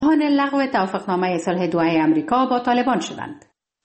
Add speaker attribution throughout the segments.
Speaker 1: خواهان لغو توافقنامه صلح دوحه آمریکا با طالبان شدند.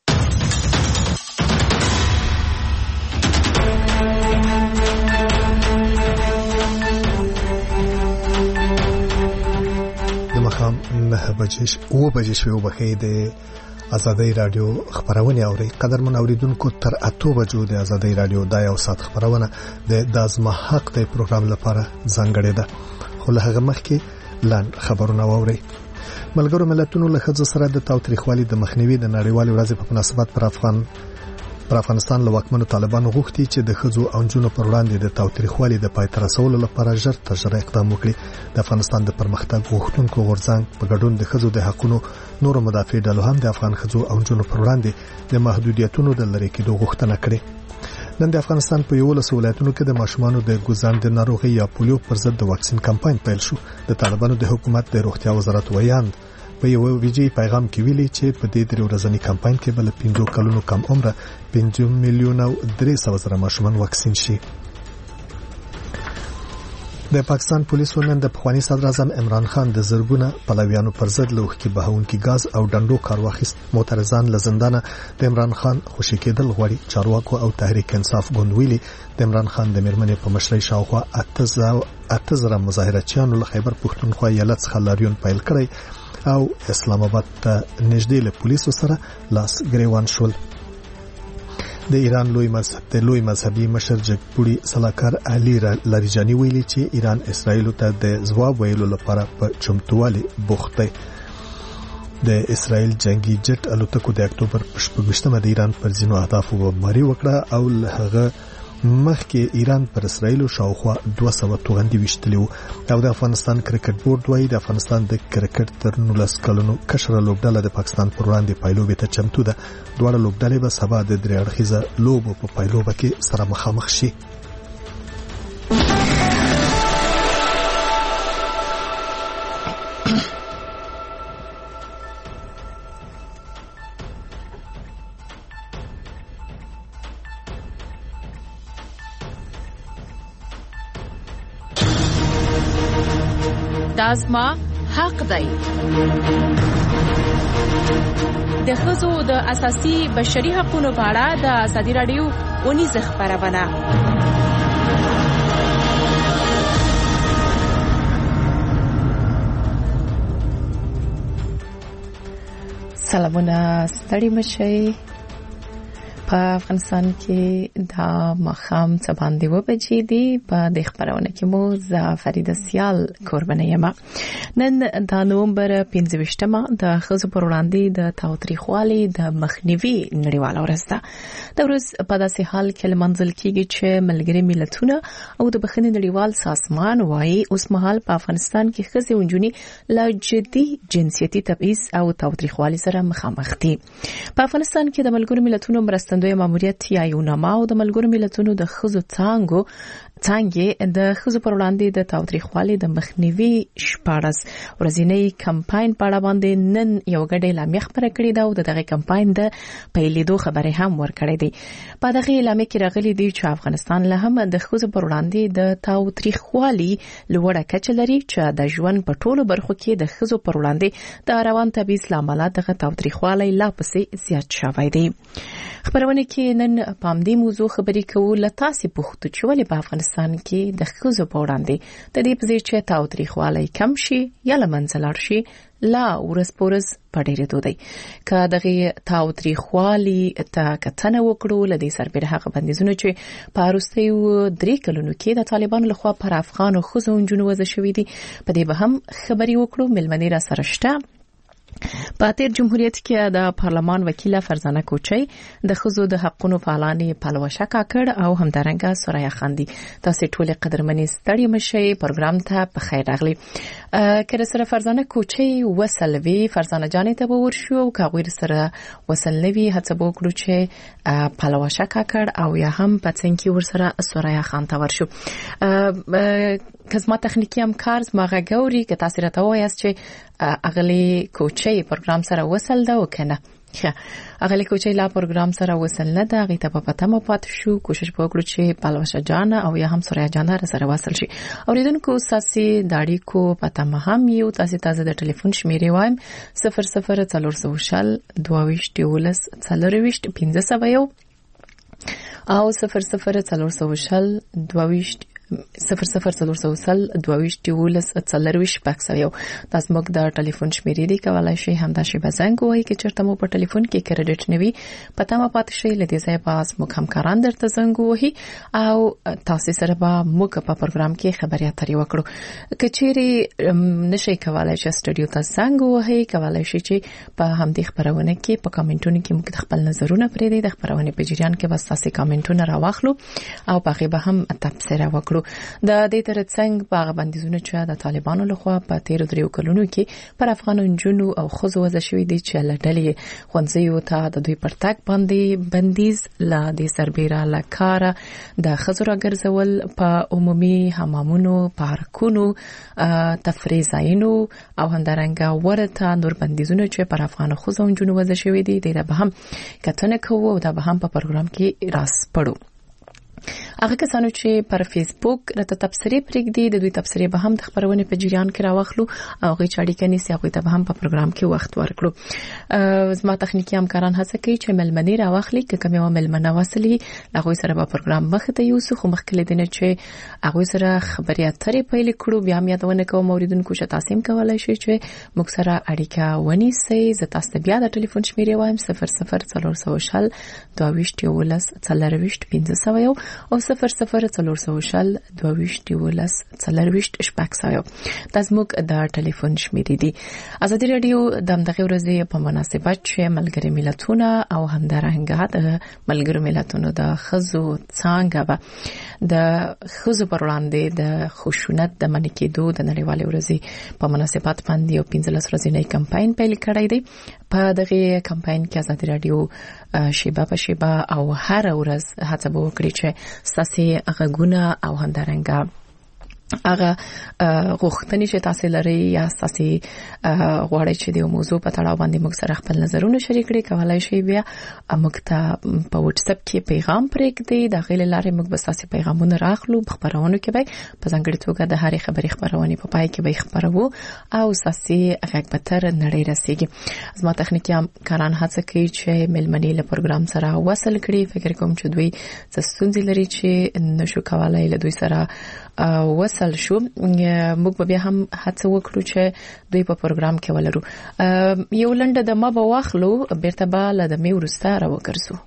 Speaker 2: د مخام 9 بجې شوې وبخې د ازادۍ رادیو خبرونه اوري. قدرمن اوریدونکو تر 8 بجو د ازادۍ رادیو د یو ساعت خبرونه د دازمه حق د پروګرام لپاره ځانګړې ده. خو له هغه مخکې لاند خبرونه اوري. ملګرو ملتونو له ښځو سره د تاوتریخوالي د مخنیوي د نړیوالې ورځې په مناسبت پر افغانستان له واکمنو طالبانو غوښتي چې د ښځو او نجونو پر وړاندې د تاوتریخوالي د پای ته رسولو لپاره ژر تر ژره اقدام وکړي. د افغانستان د پرمختګ غوښتونکو غورځنګ په ګډون د ښځو د حقوقو نورو مدافع ډلو هم د افغان ښځو او نجونو پر وړاندې د محدودیتونو د لرې کېدو غوښتنه کړې. نن د افغانستان په 11 ولایتونو کې د ماشومانو د ګوزان د ناروغي یا پولیو پر ضد د واکسین کمپاین پیل شو. د طالبانو د حکومت د روغتیا وزارت ویاند په یو ویډیو پیغام کې ویلي چې په دې 3 ورځنی کمپاین کې بل 15 کلونو کم عمره 5 میلیونه 300 زره ماشومان واکسین شي. د پاکستان پولیسو نن د پخوانی صدر اعظم عمران خان د زرګونه پلویانو پر ضد لوخ کې بهونکي غاز او ډنډو کار واخیست. معترضان له زندانه د عمران خان خوشی کېدل غواړي. چارواکو او تحریک انصاف ګوند ویلي د عمران خان د میرمنې په مشرۍ شاوخوا 8000 مظاهرچیانو له خیبر پښتونخوا ایالت څخه لاریون پیل کړی او اسلام آباد ته نږدې له پولیسو سره لاس ګریوان شول. د ایران لوی مذهبي مشر جګپوړي سلاکار علي لاریجاني ویلي چې ایران اسرائیل ته د ځواب ویلو لپاره په چمتووالي بوخت دی. د اسرائیل جنگي جټ الوتکو د اکتوبر په 28مه د ایران پر ځینو اهدافو بمباري وکړه او له هغه مخکې ایران پر اسرائیل شاوخوا 200 توغندي وشتلی وو. او د افغانستان کرکټ بورډ وايي د افغانستان د کرکټ تر 19 کلونو کشره لوبډله د پاکستان پر وړاندې پایلوبې ته چمتو ده. دواړه لوبډلې به سبا د 3 اړخیزه لوبو په پایلوبه کې سره مخامخ شي.
Speaker 3: دازما حق دی. د ښځو د اساسي بشري حقوقو په اړه د ازادي رادیو ونیزه خبرونه. سلامونه ستړي مشي. په افغانستان کې دا مخام څه باندې وبجې دي. په د خبرونه کې مو زفریده سیال قربانه یم. نن د نومبر 15مه د ښځو پر وړاندې د تاوتریخوالي د مخنیوي نړیواله ورځ ده. د ورځ په داسې حال کې لمانځل کېږي چې ملګري ملتونه او د بخښنې نړیوال سازمان وايي اوس مهال په افغانستان کې ښځې او نجونې له جدي جنسیتي تبعیض او تاوتریخوالي سره مخامخ دي. په افغانستان کې د ملګرو ملتونو مرستندوی ماموریت یا یوناما او د ملګرو ملتونو د ښځو څانګې د ښځو پر وړاندې د تاوتریخوالي د مخنیوي 14 ورځنی کمپاین په اړه باندې نن یو غړي اعلامیه خبره کړې ده او دغه کمپاین د پیلېدو خبره هم ورکړې ده. په دغه اعلامیه کې راغلي دي چې افغانستان له هم د ښځو پر وړاندې د تاوتریخوالي لوړه کچه لري چې د ژوند په ټولو برخو کې د ښځو پر وړاندې د روان تبعیض لامل دغه تاوتریخوالي لا پسې زیات شوی دی. خبرونه کې نن پام دې موضوع خبرې کوو. لتاسې پوښتنه چې ولې په افغانستان کې د ښځو په وړاندې د دې په ځای چې تاوتریخوالي کم شي یا له منځه لاړ شي لا ورځ په ورځ په ډېرېدو دی. که دغه تاوتریخوالي ته کتنه وکړو له دې سربېره هغه بندیزونه چې په وروستیو 3 کلونو کې د طالبانو لخوا پر افغانو ښځو او نجونو وضع شوي دي په دې به هم خبرې وکړو. مېلمنې را سره شته. په تیر جمهوریت کې د پارلمان وکیله فرزانه کوچی د ښځو د حقوقو فعالانې پلوشه کاکړ او همدارنګه سوریا خاندي. تاسو ټول قدرمنې ستړي مشي پروګرام ته په خیر راغلي. کله سره فرزانه کوچی وسلوي فرزانه جانې ته ورشو او کاغوی سره وسلوي هڅه وکړو چې پلوشه کاکړ او یا هم پڅنګي ور سره سوریا خان ته ورشو. کزما تخنیکی همکار زما غوړي که تاسو راته وایاست چې اغلی کوچی پروګرام سره وصل ده وکنه اغه لیکو چې لا پروګرام سره وصل نه دا غي ته په پته مو پات شو کوشش وکړو چې پالوشه جان او یا هم سره جان سره وصل شي اوریدونکو ساسي داړي کو پته مهم یو تاسو ته د ټلیفون شمیرې وایم 00 420 او 00 00422 تاسو موږ د ټلیفون شمیرې دی کولای شئ هم دا شی بزنګ وای چې چرته مو په ټلیفون کې کریډټ نوي پته ما پات شي لدې ځای پاس موږ هم کاران درته زنګ وای او تاسو سره به موږ په پروګرام کې خبري اترې وکړو کچېری نشي کولای چې سټډیو ته زنګ وای کولای شئ چې په همدې خبرونه کې په کمنټونو کې موږ خپل نظرونه پرې دی د خبرونه په جریان کې بس تاسو کمنټونه راوخلو او په هغه به هم تبصره وکړو د دې ترڅنګ باغ بندیزونه چې د طالبانو لخوا په 13 کلونو کې پر افغان جنونو او خزو وځ شوې دي چې لړلې خونځيو ته د دوی پرتاک باندې بندیز لا د سربېره لکاره د خزو راګرځول په عمومي حمامونو پارکونو تفریح ځایونو او همدارنګه ورته نور بندیزونه چې پر افغان خزو جنونو وځ شوې دي د به هم کتنه کوو او د به هم په پروګرام کې راس پړو هغه کسانو چې پر فیسبوک راته تبصرې پرېږدي د دوی تبصرې به هم د خبرونه په جریان کې راوخلو او غي چاړي کني سي هغه ته به هم په پروګرام کې وخت ورکړو زما تخنیکی همکاران هڅه کوي چې ملمنې راوخلي که کومه ملمنه وصلي هغه سره په پروګرام مخ ته یو څه مخکله دینه چې هغه سره خبري اترې پیل کړو بیا هم یادونه کوم اوریدونکو چې تاسو هم کولای شئ چې موږ سره اړیکه ونیسئ زه تاسو ته بیا د ټلیفون شمیرې وایم 00 او 00 تاسو موږ د ټلیفون شمیرې دي ازادي رادیو د دغه ورځې په مناسبت چې ملګری ملتونه او همدارنګه د ملګری ملتونو د خزو څنګه د خزو پر وړاندې د خشونت د منع کېدو د نړیوالې ورځې په مناسبت باندې یو 15 ورځې کمپاین پیل کړی دی په دغه کمپاین کې ازادي رادیو شیبه په شیبه او هر ورځ هڅه وکړي چې ساسي غږونه او همدارنګه هغه غوښتنې چې تاسو لري یا تاسو غواړئ چې د موضوع په تړاو باندې موږ سره خپل نظرونه شریک کړئ کولای شئ بیا موږ ته په واتس اپ کې پیغام پرېږدئ د غیل لارې موږ به تاسو پیغامونه راخلو په خبرونو کې به په ځانګړي توګه د هرې خبرې خبرونه په پای کې به خبرو او تاسو هغه په تر نړۍ رسیږي زما تخنیکی کاران هڅه کوي چې ملمنې له پروګرام سره وصل کړي فکر کوم چې دوی څه ستونزې لري چې نشو کولای له دوی سره وصل شو موږ به هم هڅه وکړو چې دوی په پروګرام کې ولرو یو لنډه د ما به واخلو بیرته به له د می ورسته راوګرځو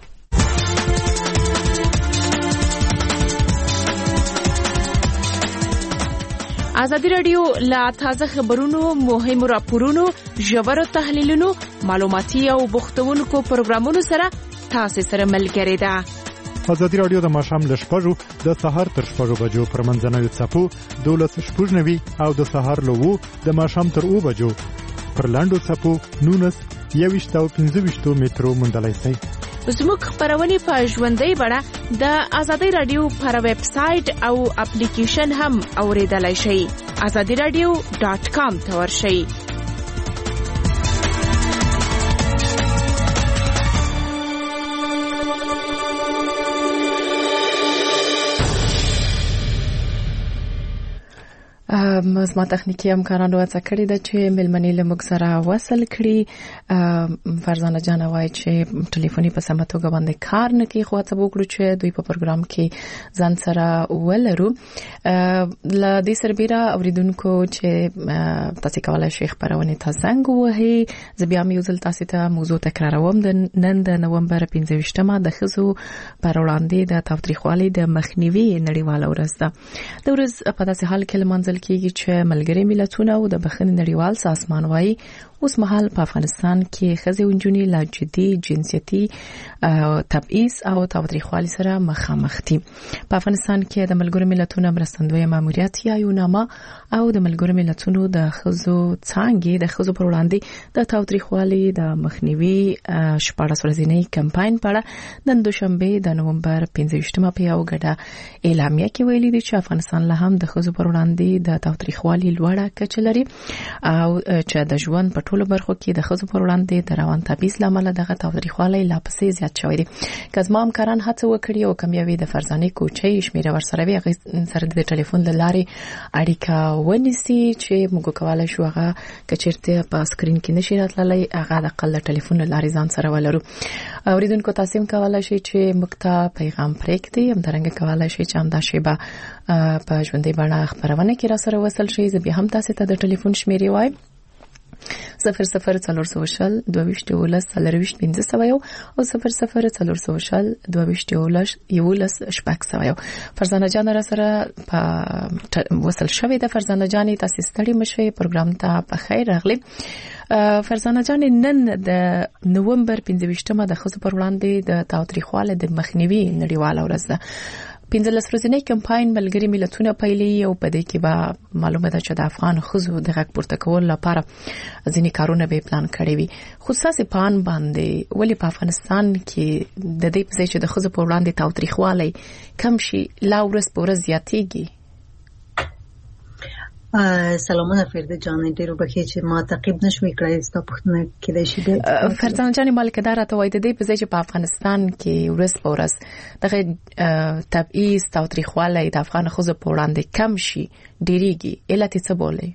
Speaker 3: ازادي رادیو لا تازه خبرونو مهم راپورونو ژور تحلیلونو معلوماتي او بوختونکو پروګرامونو سره تاسو سره ملګری ده
Speaker 4: ازادي رادیو د ماښام ل 6:00 د سهار تر 6:00 بجو پر منځنوي څپو 12:00 او د سهار له 2 د ماښام تر 2 بجو پر لاندو څپو 19 او 15 مترو مندلای شي
Speaker 5: زموږ خبرونه په ژوندۍ بڼه د ازادي رادیو پر ویب سټ او اپلیکیشن هم اوریدلای شئ azadiradio.com ته ورشئ
Speaker 3: زما تخنیکی همکارانو هڅه کړې ده چې ملمنې له موږ سره وصل کړي فرزانه جان وایي چې ټلیفوني په سمه توګه باندې کار نه کوي خو هڅه وکړو چې دوی په پروګرام کې ځان سره ولرو له دې سربېره اوریدونکو چې تاسو کولای شئ خبرونه ته زنګ ووهئ زه بیا یو ځل تاسو ته موضوع تکراروم د نن د نومبر 15مه د ښځو پر وړاندې د تاوتریخوالي د مخنیوي نړیواله ورځ ده د ورځ په داسې حال کې لمانځل کېږي چې ملګری ملتونه او د بخښنې نړیوال سازمان وايي اوس مهال په افغانستان کې ښځې او نجونې لا جدي جنسيتي تبعیض او تاوتریخوالي سره مخامخ دي په افغانستان کې د ملګرو ملتونو مرستندوی ماموریت یا یوناما او د ملګرو ملتونو د ښځو څانګې د ښځو پر وړاندې د تاوتریخوالي د مخنیوي 14 ورځنی کمپاین په اړه نن دوشنبه د نومبر 15مه په یو غډه اعلامیه کې ویلي دي چې افغانستان له هم د ښځو پر وړاندې د تاوتریخوالي لوړه کچه لري او چې د ژوند په ټولو برخو کې د ښځو پر وړاندې د روان تبعیض لامل دغه تاوتریخوالي لا پسې زیات شوی دی. که زما همکاران هڅه وکړي او کمیابي د فرزانه کوچي شمیره ورسره وي هغه سره د ټلیفون لارې اړیکه ونیسي چې موږ کولای شو هغه کچرته په سکرین کې نشي راتللی هغه د قل ټلیفون لارې ځان سره ولرو. اوریدونکو تاسو هم کولای شئ چې موږ ته پیغام پرېږدئ همدارنګه کولای شئ چې همدا شیبه په ژوندۍ بڼه خبرونه کې را سره وصل شئ. زه بیا هم تاسو ته د ټلیفون شمیرې وایم 0040 22 40 15 او 0040 22 فرزانه جان را سره په وصل شوی د فرزانه جان تاسو ستړي مشوي پروګرام ته په خیر راغلی. فرزانه جان نن د نومبر 15مه د ښځو پر وړاندې د تاوتریخوالي د مخنیوي نړیواله ورځ ده. 15 ورځنی کمپاین ملګری ملتونه پیلي او په دې کې به معلومه ده چې د افغان ښځو د حق پورته کول لپاره ځینې کارونه به پلان کړی وي. خصوصي پان باندې ولی په افغانستان کې د دې په ځای چې د ښځو پر وړاندې تاوتریخوالي کم شي لا ورځ په ورځ زیاتېږي.
Speaker 6: سلامونه فرده جان ډیرو بخیر چې ما تعقیب نشوي کړای ستا پښتنه کې د شي به
Speaker 3: فرزانه جان مالکدار ته وای د دې په ځای چې په افغانستان کې ورځ په ورځ دغه تبعیض تاوتریخوالي د افغان ښځو په وړاندې کم شي ډیریږي علت څه بولي؟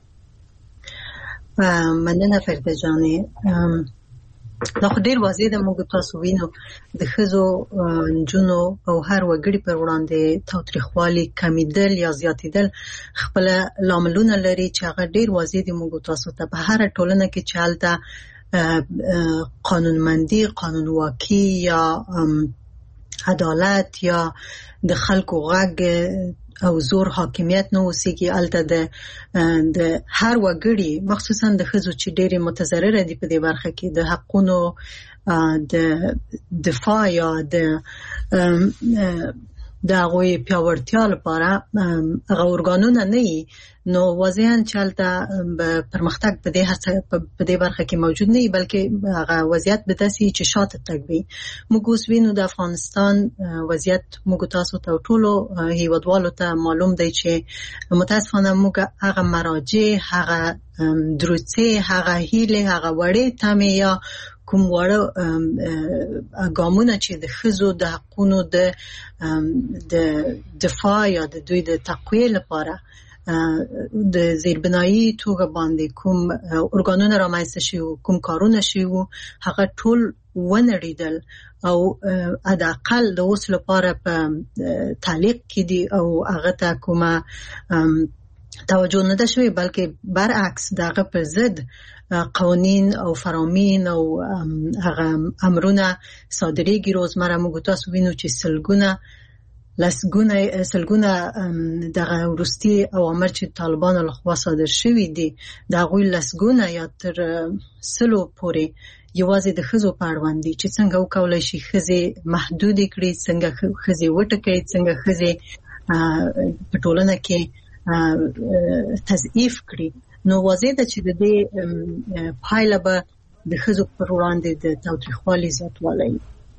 Speaker 6: مننه فرده جان دا خو ډیر واضح ده. موږ تاسو وینو د ښځو نجونو او هر وګړي پر وړاندې تاوتریخوالي کمیدل یا زیاتیدل خپل لاملونه لري چې هغه ډیر واضح دي. موږ تاسو ته په هر ټولنه کې چې هلته قانونمندي قانونواکي یا عدالت یا د خلکو غږ او زور حاکمیت نه اوسېږي هلته د هر وګړي مخصوصا د ښځو چې ډېرې متضرره دي په دې برخه کې د حقونو د دفاع یا د هغوی پیاوړتیا لپاره هغه ارګانونه نه وي نو واضحاً چې هلته پرمختګ په دې برخه کې موجود نه وي بلکې هغه وضعیت به داسې چې شاته تګ وي. موږ اوس وینو د افغانستان وضعیت موږ تاسو ته ټولو هیوادوالو ته معلوم دی چې متاسفانه موږ هغه مراجع هغه دروڅې هغه هیلې هغه وړې تمې یا کوم وړه ګامونه چې د ښځو د حقونو د دفاع یا د دوی د تقویې لپاره د زیربنایی توګه باندې کوم ارګانونه رامنځته شوي کوم کارونه شوي هغه ټول ونړېدل او حداقل د اوس لپاره په تعلیق کې دي او هغه ته کومه توجه نه ده شوې بلکې برعکس دغه پر ضد قوانین او فرامین او هغه امرونه صادریږي. روزمره موږ تاسو وینو چې سلګونه دغه وروستي اوامر چې طالبانو لخوا صادر شوي دي د هغوی لسګونه یا تر 100 پورې یوازې د ښځو په اړوند دي چې څنګه وکولای شي ښځې محدودې کړي څنګه ښځې وټکوي څنګه ښځې په ټولنه کې تضعیف کړي. نو واضح ده چې د دې پایله به د ښځو پر وړاندې د تاوتریخوالي زیاتوالی.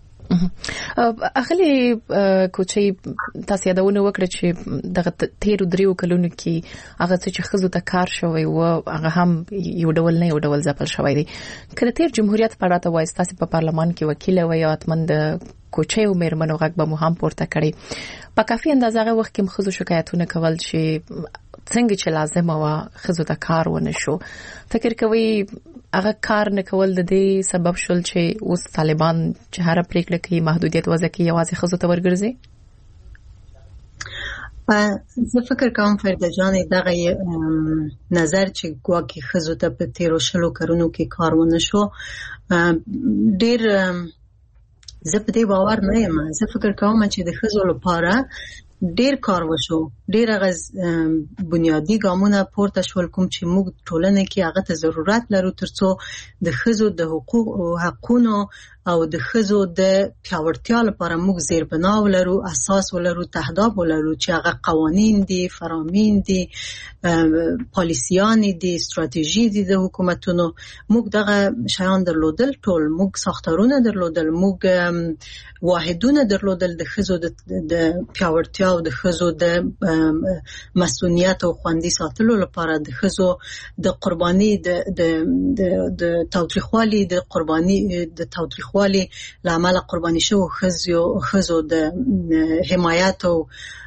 Speaker 3: اخلي کوچي تاسو یادونه وکړه چې دغه 13 کلونو کې هغه چې ښځو ته کار شوی و هغه هم یو ډول نه یو ډول ځپل شوی دی. کله تیر جمهوریت په اړه وایي تاسو په پارلمان کې وکیل وي او اتمن د کوچي او مېرمنو غږ به مو هم پورته کړي. په کافي اندازه هغه وخت کې ښځو شکایتونه کول چې څنګه چې لازم و ښځو ته کار ونه شو. فکر کوي هغه کار نه کول د دې سبب شول چې اوس طالبان چې هر پریکړه کوي محدودیت وضع کوي یوازې ښځو ته ورګرځي؟
Speaker 6: زه فکر کوم فرده جان دغه نظر چې ګواکې ښځو ته په 13 کلونو کې کار ونه شو ډېر زه په دې باور نه یم. زه فکر کوم چې د ښځو لپاره ډیر کار وشو ډیر غز بنیادی ګامونه پورته شول کوم چې موږ ټولنه کې هغه ته ضرورت لرو ترڅو د ښځو د حقونو او د ښځو د پیاوړتیا لپاره موږ زیربنا ولرو، اساس ولرو، تهداب ولرو چې هغه قوانین دي، فرامین دي، پالیسیان دي، استراتیژي دي د حکومتونو. موږ دغه شیان درلودل، ټول موږ ساختارونه درلودل، موږ واحدونه درلودل د ښځو د پیاوړتیا او د ښځو د مسؤلیت او خوندي ساتلو لپاره، د ښځو د قرباني د تاوتریخوالي د تاوتریخوالي لامل قرباني شو ښځو د حمایت او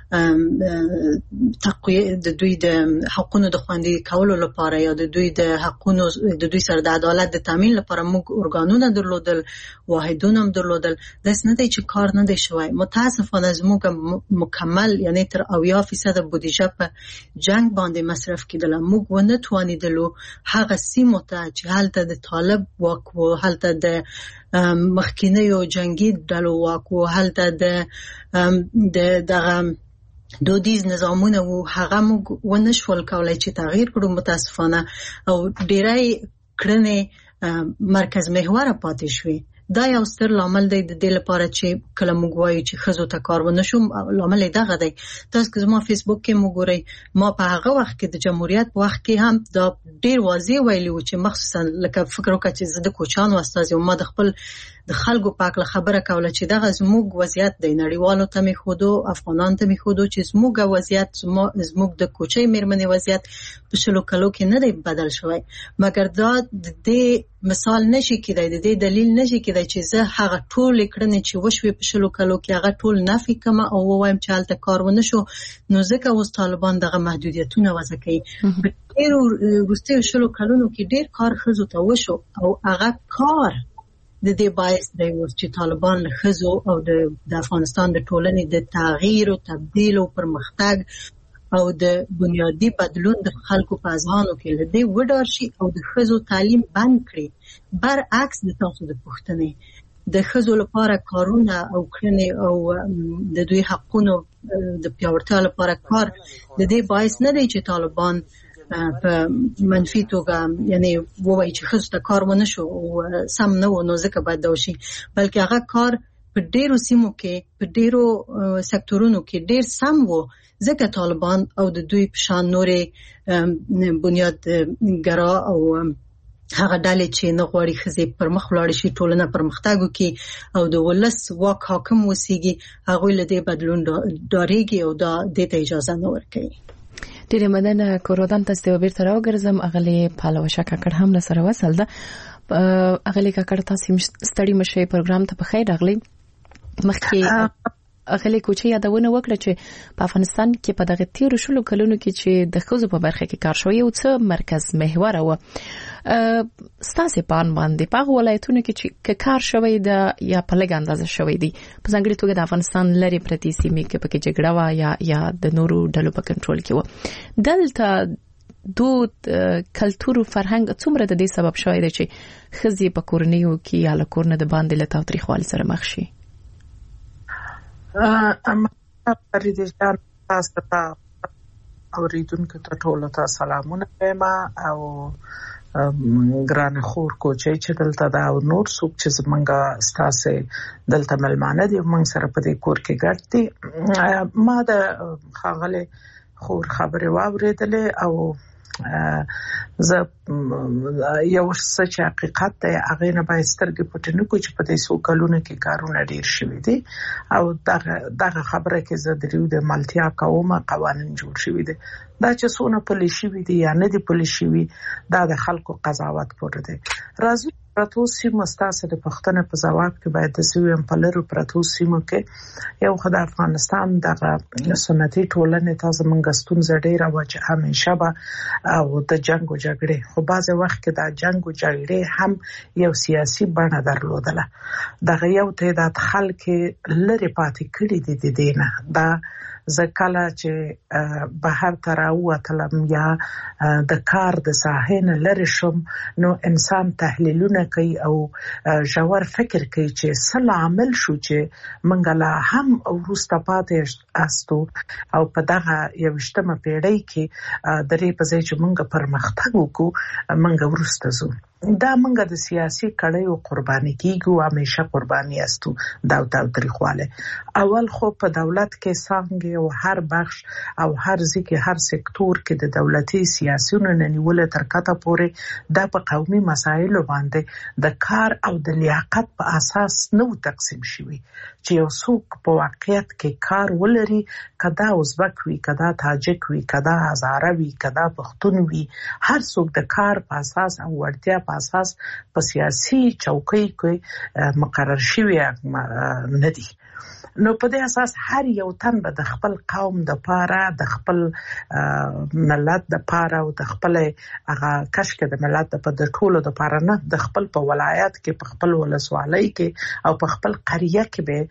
Speaker 6: تقویه د دوی د حقونو د خوندي کولو لپاره یا د دوی د حقونو د دوی سره د عدالت د تامین لپاره موږ ارګانونه درلودل، واحدونه هم درلودل. داس نه دی چې کار نه دی شوی. متاسفانه زموږ مکمل یعنی تر 80% بودیجه په جنگ باندې مصرف کیدله. موږ ونه توانیدلو هغه سیمو ته چې هلته د طالب واک و، هلته د مخکینیو جنگي ډلو واک و، هلته دغه دودیز نظامونه و، هغه موږ ونه شول کولای چې تغییر کړو متاسفانه. او ډیری کړنې مرکز محور پاتې شوې. دا یو ستر لامل دی د دې لپاره چې کله موږ وایو چې ښځو ته کار ونه شو، لامل یې دغه دی. تاسو که زما فیسبوک کې مو ګورئ، ما په هغه وخت کې د جمهوریت په وخت کې هم دا ډیر واضح ویلي و چې مخصوصا لکه فکر وکړه چې زه د کوچانو استازی وم، ما د خپل د خلکو په اړه خبره کوله چې دغه زموږ وضعیت دی، نړیوالو ته مې ښودو، افغانانو ته مې ښودو چې زموږ وضعیت، زموږ د کوچۍ میرمنې وضعیت په شلو کلو کې نه دی بدل شوی. مګر دا د دې مثال نشي کېدای، د دې دلیل نشي کېدای چې زه هغه ټولې کړنې چې وشوې په شلو کلو کې هغه ټول نفي کړم او ووایم چې هلته کار ونه شو. نو ځکه اوس طالبان دغه محدودیتونه وضع کوي. په ډېرو وروستیو شلو کلونو کې ډېر کار ښځو ته وشو او هغه کار د دې باعث دی چې طالبان له ښځو او د افغانستان د ټولنې د تغییر او تبدیل او پرمختګ او د بنیادی بدلون د خلکو په اذهانو کې لدې وډار شي او د ښځو تعلیم بند کړي. برعکس د تاسو د پوښتنې د ښځو لپاره کارونه او کړنې او د دوی حقونو د پیاوړتیا لپاره کار د دې باعث نه دی چې طالبان په منفي توګه یعنی وایي چې ښځو ته کار ونه شو او سم نه و، نو ځکه باید دا وشي. بلکې هغه کار په ډیرو سیمو کې، په ډیرو سکتورونو کې ډیر سم و، ځکه طالبان او د دوی په شان نورې بنیادګرا او هغه ډلې چې نه غواړي ښځې پر مخ ولاړې شي، ټولنه پرمختګ وکړي او د ولس واک حاکم وسیږي، هغوی له دې بدلون ډارېږي او دا دې ته اجازه نه ورکوي.
Speaker 3: ډیره مننه. کورودان تاسو ته بیرته راوګرځم. اغلی پالوشه کاکړ هم سره وصل ده. اغلی کاکړ تاسو ستړي مشه پروګرام ته په خیر راغلی. مخکې اغلی کوچي یادونه وکړه چې په افغانستان کې په دغه 13 شلو کلونو کې چې د ښځو په برخه کې کار شوی او څه مرکز محور و ستاسو په باندې په ولایتونو کې چې کار شوی د یا په لږ اندازه شوی دی، په ځانګړي توګه د افغانستان لري پرتی سیمې کې پکې جګړه وا یا د نورو ډلو په کنټرول کې و. دلته دود کلتور او فرهنګ څومره د دې سبب شوی دی چې ښځې په کورنیو کې یا له کورنه د باندې له تاوتریخوالي سره مخ شي؟
Speaker 7: فرید جان، تاسو ته اوریدونکو ته ټول ته سلامونه وایم او ګران خور کوچي چې دلته دا نور څوک چې زمونږه ستاسو دلته ملمانه دي موږ سره په دې کور کې ګډ دي. ما د خاغله خور خبره واوریدلې او زه یو څه چې حقیقت دی هغه نه باید سترګې پټې نه کړو چې په دې څو کلونو کې کارونه ډیر شوي دي او دغه خبره کې زه د ملتیا کومه قوانین جوړ شوي دي. دا چې څونه پلي شوي دي یا نه دي پلي شوي دا د خلکو قضاوت پورې دی. راځي پرتو سیمو ستاسو د پښتنې په جواب کې باید د سویم په لرو پرتو سیمو کې یو خدای افغانستان دغه سنتي ټولنې تاسو منګستون زړه و چې همیشه به او د جنگ او جګړې خو بعض وخت کې دا جنگ او جګړې هم یو سیاسي بڼه درلودله. دغه یو تعداد خلک لری پاتې کړي دي د دینه. دا زکاله چې بهر تراوتلم یا د کار د ساحې نه لری شم نو انسان تحلیلونه کوي او ژور فکر کوي چې څه عامل شو چې منګلا هم ورسته پاتې استو او په دغه یوشتمه پیړۍ کې درې په ځای چې منګه پرمختګ وکړو منګه ورسته زو. دا منګه د سیاسي کړیو قرباني کیږو همیشه قرباني استو دا تاریخواله اول خو په دولت کې څنګه او هر بخش او هر ځکه هر سکتور کې د دولتي سیاسيونو نیول تر کته پورې د په قومي مسایلو باندې د کار او د لیاقت په اساس نو تقسیم شوی چې یو څوک په واقعیت کې کار ولري کدا ازبک وي کدا تاجک وي کدا هزاره وي کدا پښتون وي هر څوک د کار په اساس او ورتیا په اساس په سیاسي چوکۍ کې مقرر شوی نه دي نو په دې اساس هر یو تن به د خپل قوم د پاره د خپل ملت د پاره او د خپل هغه کشکه د ملت په د ټولو د پاره نه د خپل په ولایت کې په خپل ولسوالۍ کې او په خپل قريه کې به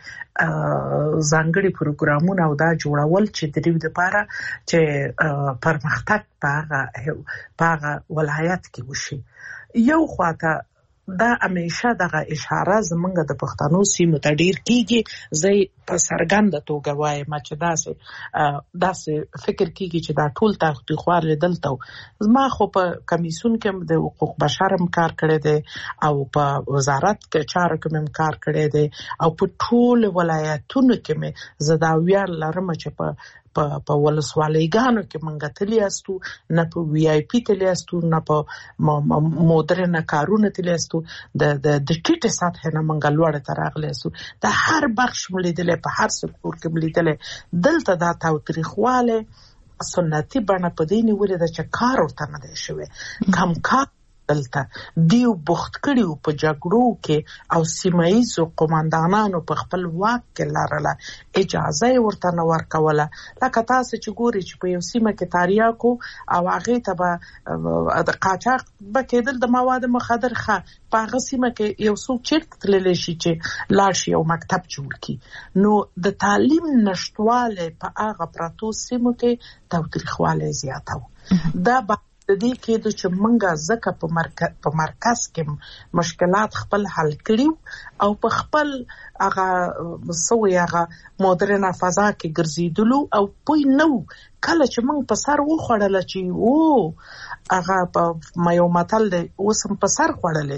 Speaker 7: ځانګړي پروګرامونه او دا جوړول چې د دې لپاره چې پرمختګ په ولایت کې وشي یو خواته دا همیشه دغه اشاره زمونږ د پښتنو سیمو ته ډیر کیږي زې په سرګند توګه وایم چې داسې فکر کیږي چې دا ټول تاریخوار دلته ما خو په کمیسیون کې د حقوق بشر کار کړی دی او په وزارت کې چارو کې کار کړی دی او په ټول ولایتونو کې مې زداویر لرم چې په ولسوالیګانو کې منګه تلی استو نه په وی آی پی تلی استو نه په مودرن کارونه تلی استو د ټیټه سطح نه منګه لوړه تراغلی استو د هر بخش ملیدل په هر سکتور کې ملیدل دلته دا تاریخواله سنتي بڼه په دې نیولې ده چې کار ورته نه دی شوی کم کار دلته دیو بوخت کړیو په جګړو کې او سیمایي قوماندانانو په خپل واک کې لارله اجازه ورته نه ورکوله لکه تاسو چې ګوري چې په یو سیمه کې تاریاکو او هغه ته به د قاچاق به کېدل د مواد مخدر ښه په هغه سیمه کې یو څوک چیرته تللی شي چې لاړ شي او مکتب جوړ کړي نو د تعلیم نشټواله په هغه پراتو سیمو کې تاریخواله زیاتو دا د دې کې چې منګه زکه په مرکز کې مشکلات خپل حل کړیو او په خپل هغه هغه مدرنه فضا کې ګرځیدلو او پوی نو کله چې موږ په سر وخوړل چې هغه په مایو متل دی وسم په سر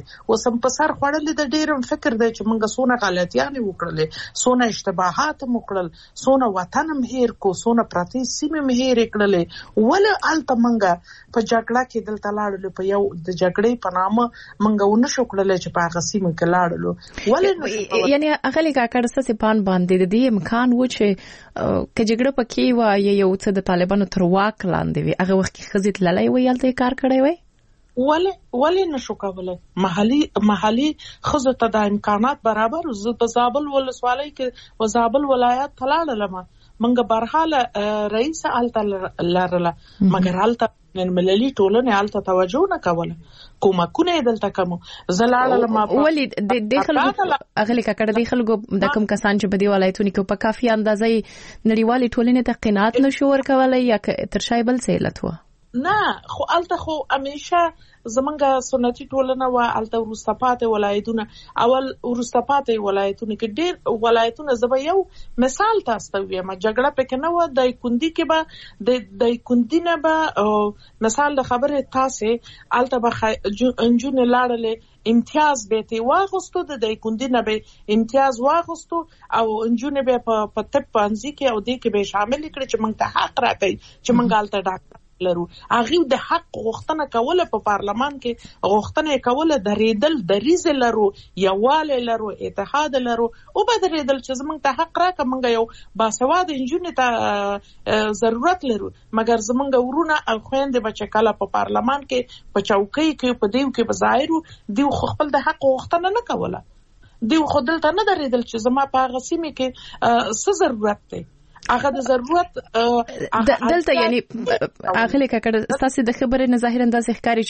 Speaker 7: خوړل د ډیرم فکر دی چې موږ سونه غلطیان وکړلې سونه اشتباهات وکړل سونه وطن مهیر کو سونه پرتی سیمه مهیر کړلې ول الته موږ په جګړه کې دلته لاړل په یو د جګړې په نامه موږ ونشو کړل چې په هغه سیمه کې لاړل ول
Speaker 3: یعنی اغلی کا کړه څه پان باندې د دې امکان و چې جګړه پکې و یو څه د طالبانو تر واک لاندې وي هغه وخت کې خزیت للای وي یالته کار کړی وي ولې نشو کولای محلي خزو ته د امکانات برابر زه په زابل ولسوالۍ کې وزابل ولایت تلاړم منګه برحاله رئیس الته لرله مګر الته ملي ټولنه الته توجه نه کوله کومکونه دلته کوم زلاله ما ولې د خلکو اغلی کا کړه د خلکو د کوم کسان چې په دی ولایتونو کې په کافي اندازې نړیوالې ټولنې ته قناعت نشو ورکولای یا تر شای بل څه علت و
Speaker 7: نه خو الته خو همیشه زمونږه سنتي ټولنه و الته ورستپاته ولایتونه اول ورستپاته ولایتونه کې ډېر ولایتونه زبا یو مثال تاسو ویم جګړه پکې نه و د کندي کې به د کندي نه به مثال د خبره تاسو الته به انجون لاړلې امتیاز به تی واغستو د کندي نه به امتیاز واغستو او انجون به په طب پانځي کې او دې کې به شامل کړي چې موږ ته حق راکړي چې موږ الته ډاکټر لرو هغه د حق غوښتنه کوله په پارلمان کې غوښتنه کوله د ریدل د ریز لرو یواله لرو اتحاد لرو او به د ریدل چې زمونږ ته حق راکړه مونږ یو باسواد انجونې ته ضرورت لرو مګر زمونږ ورونه او خويندې بچ کله په پارلمان کې په چوکۍ کې په دیو کې بظاهرو دیو خپل د حق غوښتنه نه کوله دیو خپل ته نه درېدل چې زما په غسیمه کې څه ضرورت دی هغه د ضرورت
Speaker 3: دلته یعنی اخلي کړه تاسو د خبرې نه ظاهر انداز ښکاری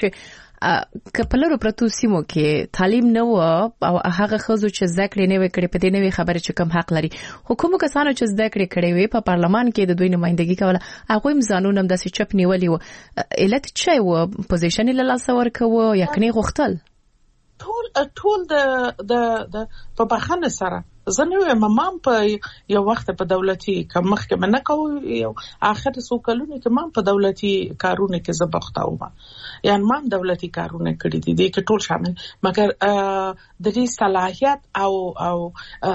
Speaker 3: چې کپلرو پرتو سیمو کې تعلیم نه و او هغه خزو چې ذکر نه وکړي په دې نوې خبره چې کم حق لري حکومت کسانو چې ذکر کړي وي په پارلمان کې د دوی نمائندګي کوله هغه هم ځانونه هم د چپ نیولې و علت چي و پوزیشن له لاس ورکو یکني غختل
Speaker 7: ټول د په بخنه سره زنه مام په یو وخت په دولتي کمخ کې منه کوي یو اخر سو کلونه کې مام په دولتي کارونه کې زبختاوم یعنی مام دولتي کارونه کړی دي کې ټول شامل مګر د دې صلاحیت او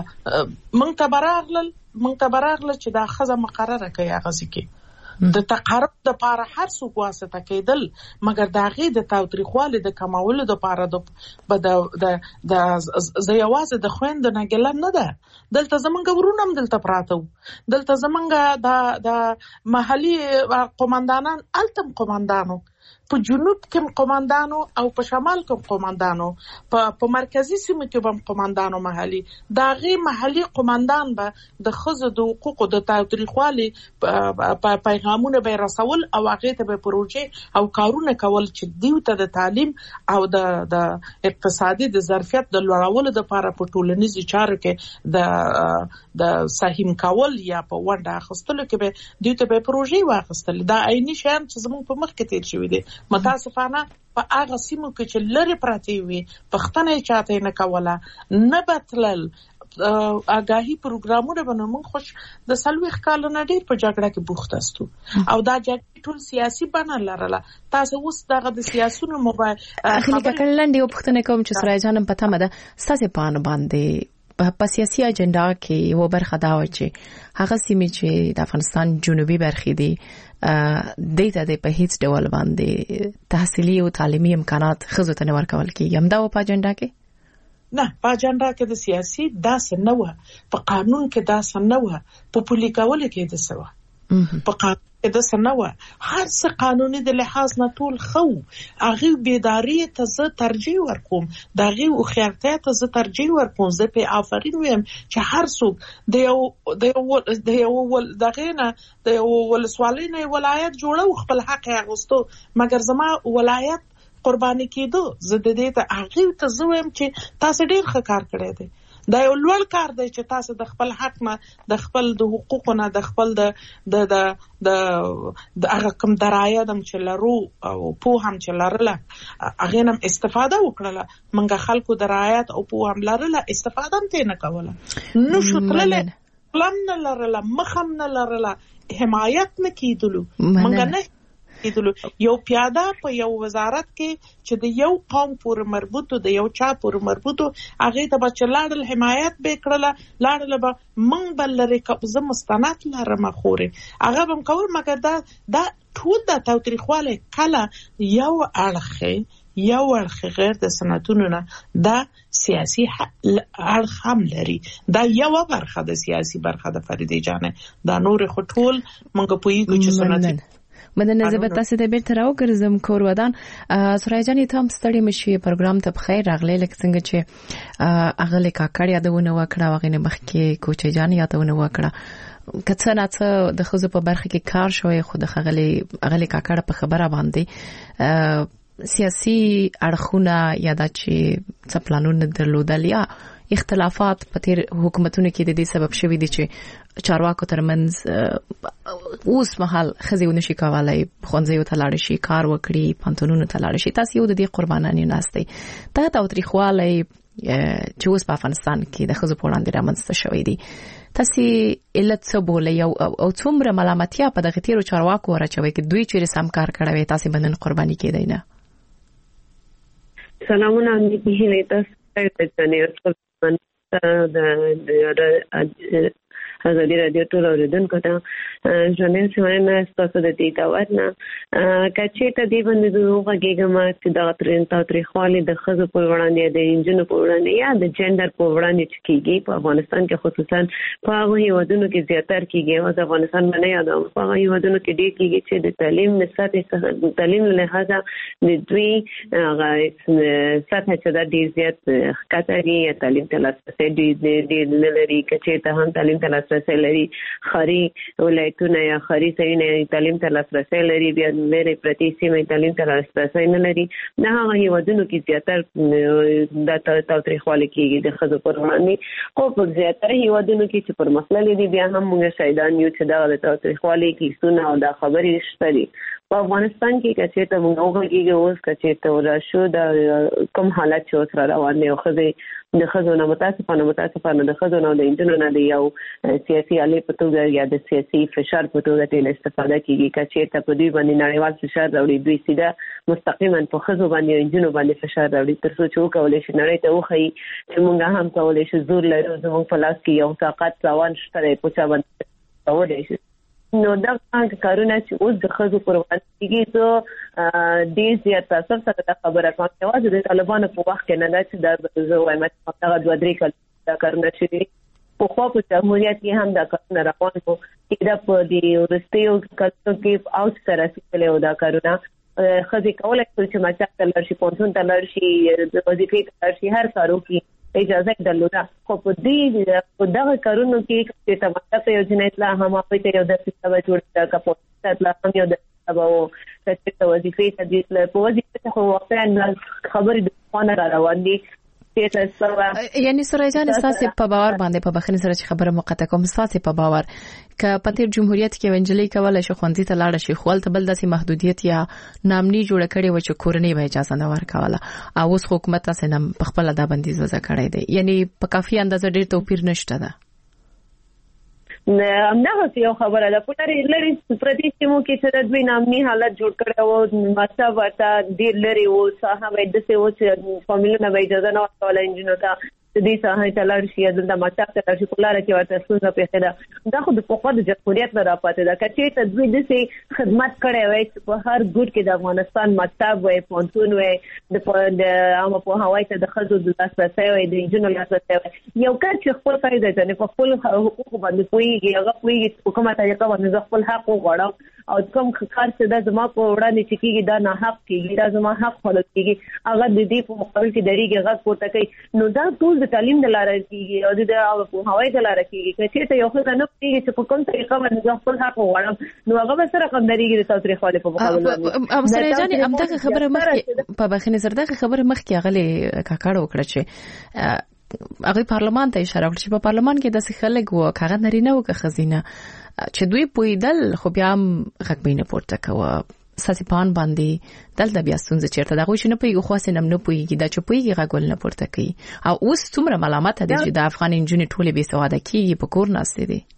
Speaker 7: منتبرغل چې دا خزه مقرره کوي غزي کې د تقرب د پاره هر څوک واسطه کېدل مګر دا غي د تاوتریخوالي د کمولو د پاره د زیوازه د خويند نه ګل نه ده دلته زمونږ ورونم دلته پراته دلته زمونږ د محلي قومندانان التم قومندانو په جنوب کې قومندانو او په شمال کې قومندانو په مرکزی سیمه کې هم قومندانو محلي دا غي محلي قومندان به د خزو د حقوقو د تاریخوالي پیغامونه به رسول او هغه ته به پروژې او کارونه کول چې دیو ته د تعلیم او د اقتصادي د ظرفیت د لوړولو لپاره په ټولنیزو چارو کې د سهم کول یا په ونده اخستلو کې به دیو ته به پروژې واخستل دا عیني شان چې زموږ په مخ کې تیر شوی دی متاسفانه په هغه سیمو کې چې لری پراتی وي پښتنې چاته نه کوله نه بتلل آگاهی پروګرامونه بنوم خوش د سلويخ کال نه ډیر په جګړه کې بوخت استو او دا جګړه ټول سیاسي بڼه لرله تاسو اوس دغه د سیاسونو موبایل
Speaker 3: اخلي کله یو پښتنه کوم چې سره جانم پته مده ستاسو پان باندې په سیاسي اجنډا کې یو برخه دا و چې هغه سیمې چې د افغانستان جنوبي برخې دي د په هیڅ ډول باندې تحصیلي او تعلیمي امکانات خزو ته نه ورکول کیږي هم دا په اجنډا کې
Speaker 7: نه په اجنډا کې د سیاسي داسې نه و په قانون کې داسې نه و په پولي کول کې داسې و په قانون د سنوه هر څه قانوني د لحاظ نه ټول خو هغه بيداری ته زه ترجیح ورکوم دغه او خیرته ته زه ترجیح ورکوم زه په آفرین ویم چې هر څوک د یو دغه نه د یو ولسوالۍ ولایت جوړو خپل حق اغوستو مګر زما ولایت قرباني کېدو زه د دې ته هغه ته زویم چې تاسو ډیر ښه کار کړی دی دا یو لوړ کار دی چې تاسو د خپل حق نه د خپل د حقوقو نه د خپل د هغه کوم درایه دم چې لرو او په هم چې لرله هغه نم استفاده وکړه منګه خلکو درایات او په هم لرله استفاده هم نه کوله نو شو تلله پلان نه لرله مخم نه لرله حمایت نه کیدلو منګه نه یو پیاده په یو وزارت کې چې د یو قوم پورې مربوطو د یو چا پورې مربوطو هغه ته بچلاړل حمایت به کړله لاړل به من بل لري قبضه مستند لرم خوري هغه هم کول مګر دا ټول د تاریخواله کله یو اړخ غیر د سنتونو نه دا سیاسي اړخ هم لري دا یو برخه د سیاسي برخه د فریدې جانه دا نور خټول منګه پویګو چې سنت
Speaker 3: مدنه زبر تاسو ته بیرته راوګرځم کور ودان سورای جان ته هم ستړي مشي پروګرام ته بخیر راغلی لکه څنګه چې اغله کاکړ یادونه وکړه وغه مخ کې کوچي جان یادونه وکړه کڅ نه څه د خزو په برخه کې کار شوی خود اغله کاکړ په خبره باندې سیاسي اړخونه یا د چې څه پلانونه درلودل یا اختلافات په تیر حکومتونو کې د دې سبب شوی دي چې چارواکو ترمنځ اوس مهال خزيونه شي کولای خونځيو ته لاړ شي کار وکړي پانتونونو ته لاړ شي تاسو یو د دې قربانانی ناستئ ته تاوتریخواله چې اوس په افغانستان کې د خزو په وړاندې رامنځته شوی دي تاسو علت څه بولې او څومره ملامتیا په دغه تیرو چارواکو ورچوي چې دوی چې سم کار کړی تاسو بنن قرباني کېدای نه
Speaker 8: سلامونه امنیتي هیله تاسو د ازادي رادیو ټول اوریدونکو ته ژوندین سمونه تاسو د دې داوت نه کچې ته دی باندې دوه غږیګم چې دا تاریخوالي د خزو په وړاندې د انجنونو په وړاندې یا د جندر په وړاندې چې کیږي په افغانستان کې خصوصا په هغه هیوادونو کې زیاتر کیږي او د افغانستان باندې یادوم په هغه هیوادونو کې ډیر کیږي چې د تعلیم نسبت تعلیم له لحاظه د دوی سطح چې د ډیر زیات ښکاري تعلیم ته لاسرسي ډیر لري کچې ته هم تعلیم ته لاسرسي لري خاري ولایتونه یا خاري سینې تعلیم ته لاسرسي لري بیا لري پرتی سیمې تعلیم ته لاسرسي نه لري نه هغه هیوادونو کې زیاتر د تاریخوالي کېږي د خزو پر وړاندې خو په زیاتره هیوادونو کې چې پر مسله لري بیا هم موږ شایدان یو چې د تاریخوالي کې سونه او د خبرې شته په افغانستان کې کچې ته موږ وګورئ اوس کچې ته ورشو د کوم حالت چې اوس را روان دی او خزه د خزونه متاسفانه د خزونه د انجنونو نه دی یو سیاسي علي په توګه یا د سیاسي فشار په توګه تل استفاده کیږي کچې ته په دوی باندې نړیوال فشار راوړي دوی سیده مستقیما په خزو باندې انجنونو باندې فشار راوړي تر څو چې وکولای شي نړۍ ته وخی چې موږ هم کولای شو زور لرو زموږ په لاس کې یو طاقت روان شته په چا باندې کولای شي نو دا کارونه چې اوس د خزو پر وړاندې کیږي ته د زیات تاسو سره د خبره کوم چې د طالبانو په وخت کې نه چې د زوی مت هغه 2-3 کال دا کارونه چې په خو په جمهوریت کې هم دا کارونه روان وو چې دا په دې ورستیو کلتو کې اوټ سره سیکلې دا کارونه خزي کولای شي چې ماچا تلل شي پونتون تلل شي د وظیفې تلل شي هر کارو کې اجازه درلوده خو په دې په دغه کارونو کې چې تماشه په یوځنه اطلاع هم په یو د سیستم جوړ کا په اطلاع هم یو د او چې وظیفې تدریس له په وظیفه خو واقعا خبرې د خوانه را روان دي
Speaker 3: یعنی سره جان اساسي په باور باندې په بخنی سره چې خبره مقطع کوم اساسي په باور ک په تیر جمهوریت کې ونجلې کوله شي خوندې ته لاړ شي خپل ته بل داسې محدودیت یا نامني جوړ کړي و چې کورنۍ به اجازه نه ورکوله او اوس حکومت تاسو نه په خپل د بندیز وځ کړی دی یعنی په کافي اندازه ډیر توپیر نشته ده
Speaker 8: همدغه یو خبره ده په لري پردي سیمو کې چې د دوی نامني حالت جوړ کړی وو ماته ورته ډیر لري وو صاحب د څه و چې فامیلونه به اجازه نه ورکول انجنونو ته د دې څخه تلل شي د ماته ته چې کولاره کې ورته څنګه پیښه ده خو د پخوا د جمهوریت نه راپاتې ده کچې ته دوی د څه خدمت کړي وای چې په هر ګډ کې د افغانستان مکتب وای پونتون وای د عامه په هوای ته د خزو د لاسرسي وای د انجنونو لاسرسي یو کار چې خپل فائدہ ځنه په خپل حقوق باندې کوي هغه کوي حکومت یې کوي د خپل حق وغواړي او کوم کار چې د زما په وړاندې چې کیږي دا نه حق کیږي دا زما حق خلک کیږي هغه د دې په مقابل کې دریږي غږ پورته کوي نو دا ټول د تعلیم د لارې کیږي او د هوای د لارې کیږي چې یو څه نه کیږي چې په کوم طریقه باندې خپل حق وغواړم نو هغه به سره کوم دریږي د تاریخوالي په مقابل باندې
Speaker 3: ام سره جان همدغه خبره مخکې په بخنه سره دغه خبره مخکې غلي کاکاړه وکړه چې هغه پارلمان ته اشاره وکړه چې په پارلمان کې د خلک وو کاغذ نرینه او خزینه چې دوی پویدل خو بیا هم غږ بینه پورته کوه ساسي پان باندې دلته بیا ستونزه چیرته دغه شنه پیګو خاص نه پویږي دا چې پویږي غږ نه پورته کوي او اوس څومره ملامت دي چې د افغان انجونې ټوله به سواده کیږي په کور ناشته دي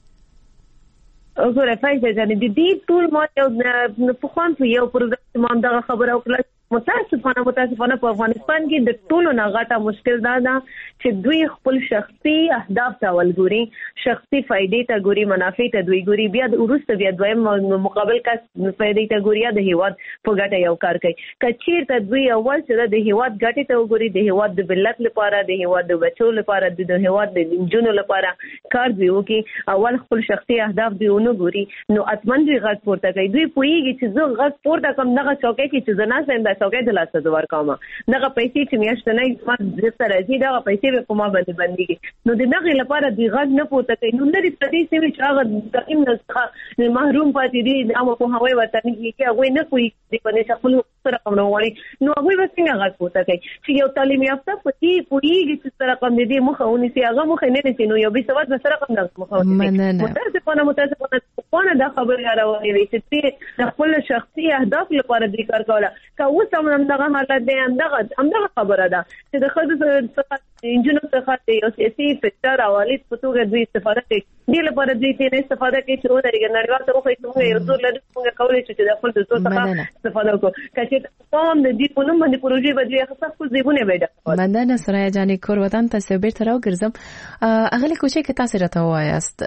Speaker 8: وګوره فایده ځنه د دې ټول ما یو په خوان په یو پروژه ما دغه خبره وکړه متاسفانه په افغانستان کې د ټولو نه غټه مشکل دا ده چې دوی خپل شخصي اهداف ته ولګوري شخصي فائدې ته ګوري منافع ته دوی ګوري بیا د ورسته بیا دویم مقابل کا فائدې ته ګوري د هیواد په ګټه یو کار کوي کچیر ته دوی اول چې د هیواد ګټه ته وګوري د هیواد د ملت لپاره د هیواد د بچو لپاره د هیواد د انجونو لپاره کار دی وکي اول خپل شخصي اهداف دی ونه ګوري نو اتمن دوی غږ پورته کوي دوی پوېږي چې زه غږ پورته کوم دغه چوکۍ کې چې زنا سم څوکۍ د لاسه زور کومه دغه پیسې چې میاشت نه ما د سره دي دغه پیسې په ما باندې باندې نو د دغه لپاره دی غږ نه پورته کوي نو لري پدې چې چې هغه تقیم نه محروم پاتې دي د امو په هوای وطن کې هغه نه کوي د پنځه خپل سره کوم وړي نو هغه وسنګ غږ پورته کوي چې یو تعلیم یافته پتی پوریږي چې سره کوم دي مخاوني سي هغه مخ نه نشي نو یو به سواد سره کوم مخاوني متاسفانه دا خبره راوړي چې د خپل شخصي اهداف لپاره د کار کوله که اوس همدغه حالت دی همدغه خبره ده چې د خځو څخه انجنونو څخه د سیاسي فشار حواله په توګه دوی استفاده کوي د لپاره دوی ته استفاده کوي چې ودرېږي نړیوال ته خو څنګه یو ډول لري څنګه کولای شي چې د خپل څخه استفاده وکړي چې قوم د دې په نوم باندې پروژې بدلې خاصه زیبونه وایي
Speaker 3: مننه سره جانې کور وطن ته بیرته راوګرځم اغلی کوچې کې تاسو راته وایاست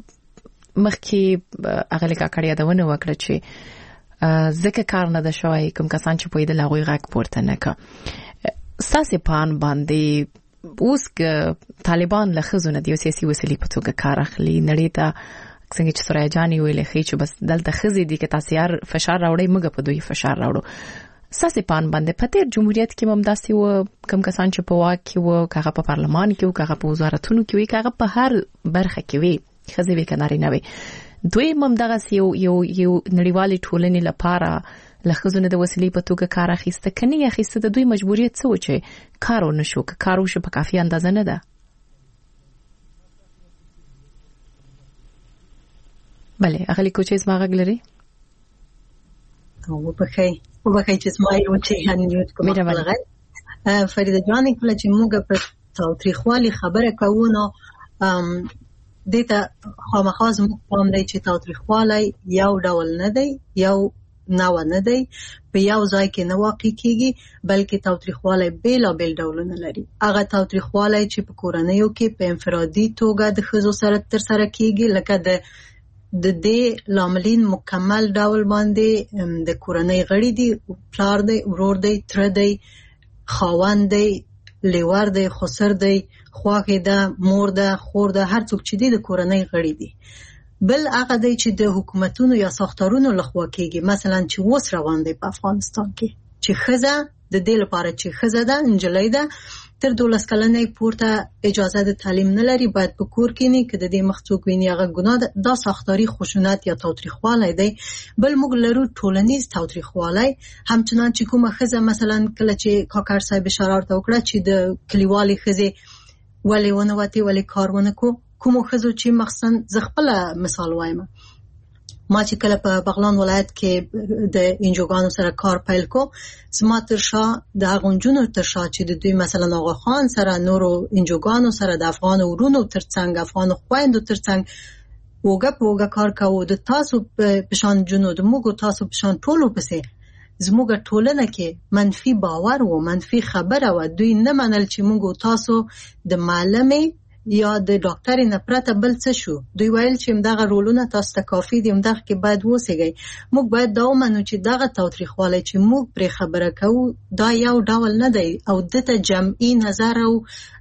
Speaker 3: مخکې اغلی کاکړیا دونه وکړه چې ځکه کار نه ده شوی کوم کسان چې په دې لغوي غږ پورته نه کا ساسي پان باندې اوس طالبان له خزونه د سیاسي وسیلې په توګه کار اخلي نړۍ ته څنګه چې سوریا جاني ویلې خې چې بس دلته خزي دي کې تاسو فشار راوړي موږ په دوی فشار راوړو ساسي پان باندې په تیر جمهوریت کې ممداسي و کوم کسان چې په واک کې و کاغه په پارلمان کې و کاغه په وزارتونو کې وي کاغه په هر برخه کې وي خزي وی کناري نه وي دوی ممدغه یو نړیوالې ټولنې لپاره لخزونه د وسیلې په توګه کار اخیسته کني اخیسته د دوی مجبوریت څه و چې کارو نشو کارو شو په کافي اندازه نه ده بله اغلی کوچې زما غږ لري
Speaker 6: وبخې چې زما یو چې هنیوت کوم لغت فریده جان کله چې موږ په تاریخوالي خبره کوو نو دته خامخاز موږ پام دی چې تاریخوالي یو ډول نه دی یو نه دی په یو ځای کې نه واقع کیږي بلکې تاریخوالي بیلابل ډولونه لري هغه تاریخوالي چې په کورنیو کې په انفرادي توګه د ښځو سره تر سره کیږي لکه د دې لاملین مکمل ډول باندې د کورنۍ غړي دي پلار دی ورور دی تر دی خاوند دی لیوار دی خسر دی خواخې ده مور ده خور ده هر څوک چې دی د کورنۍ غړي دي بل هغه دی چې د حکومتونو یا ساختارونو لخوا کېږي مثلا چې اوس روان دی په افغانستان کې چې ښځه د دې لپاره چې ښځه ده نجلۍ ده تر 12 کلنۍ پورته اجازه د تعلیم نه لري باید په کور کې نه کده د مخڅوک ویني هغه ګناه دا ساختاري خشونت یا تاوتریخوالی دی بل موږ لرو ټولنیز تاوتریخوالی همچنان چې کومه ښځه مثلا کله چې کاکړ صاحب اشاره وکړه چې د کلیوالي ښځې ولې ونه وتی ولې کار ونه کو کومو ښځو چې مخصن ز خپل مثال وایم ما چې کله په بغلان ولایت کې د انجوګانو سره کار پیل کو زما تر شا د غونجونو تر شا چې د دوی مثلا آقا خان سره نورو انجوګانو سره د افغان ورونو ترڅنګ افغان خويندو ترڅنګ وګه کار کوو د تاسو په شان جنو د موږ تاسو په شان ټولو پسې زموږ ټولنه کې منفي باور او منفي خبره و دوی نه منل چې موږ تاسو د معلمې یا د ډاکټر نه پرته بل څه شو دوی ویل چې دغه رولونه تاسو ته کافي دي دغه کې باید وسیږي موږ باید دا ومنو چې دغه تاوتریخوالی چې موږ پر خبره کوو دا یو ډول نه دی او دته جمعي نظر او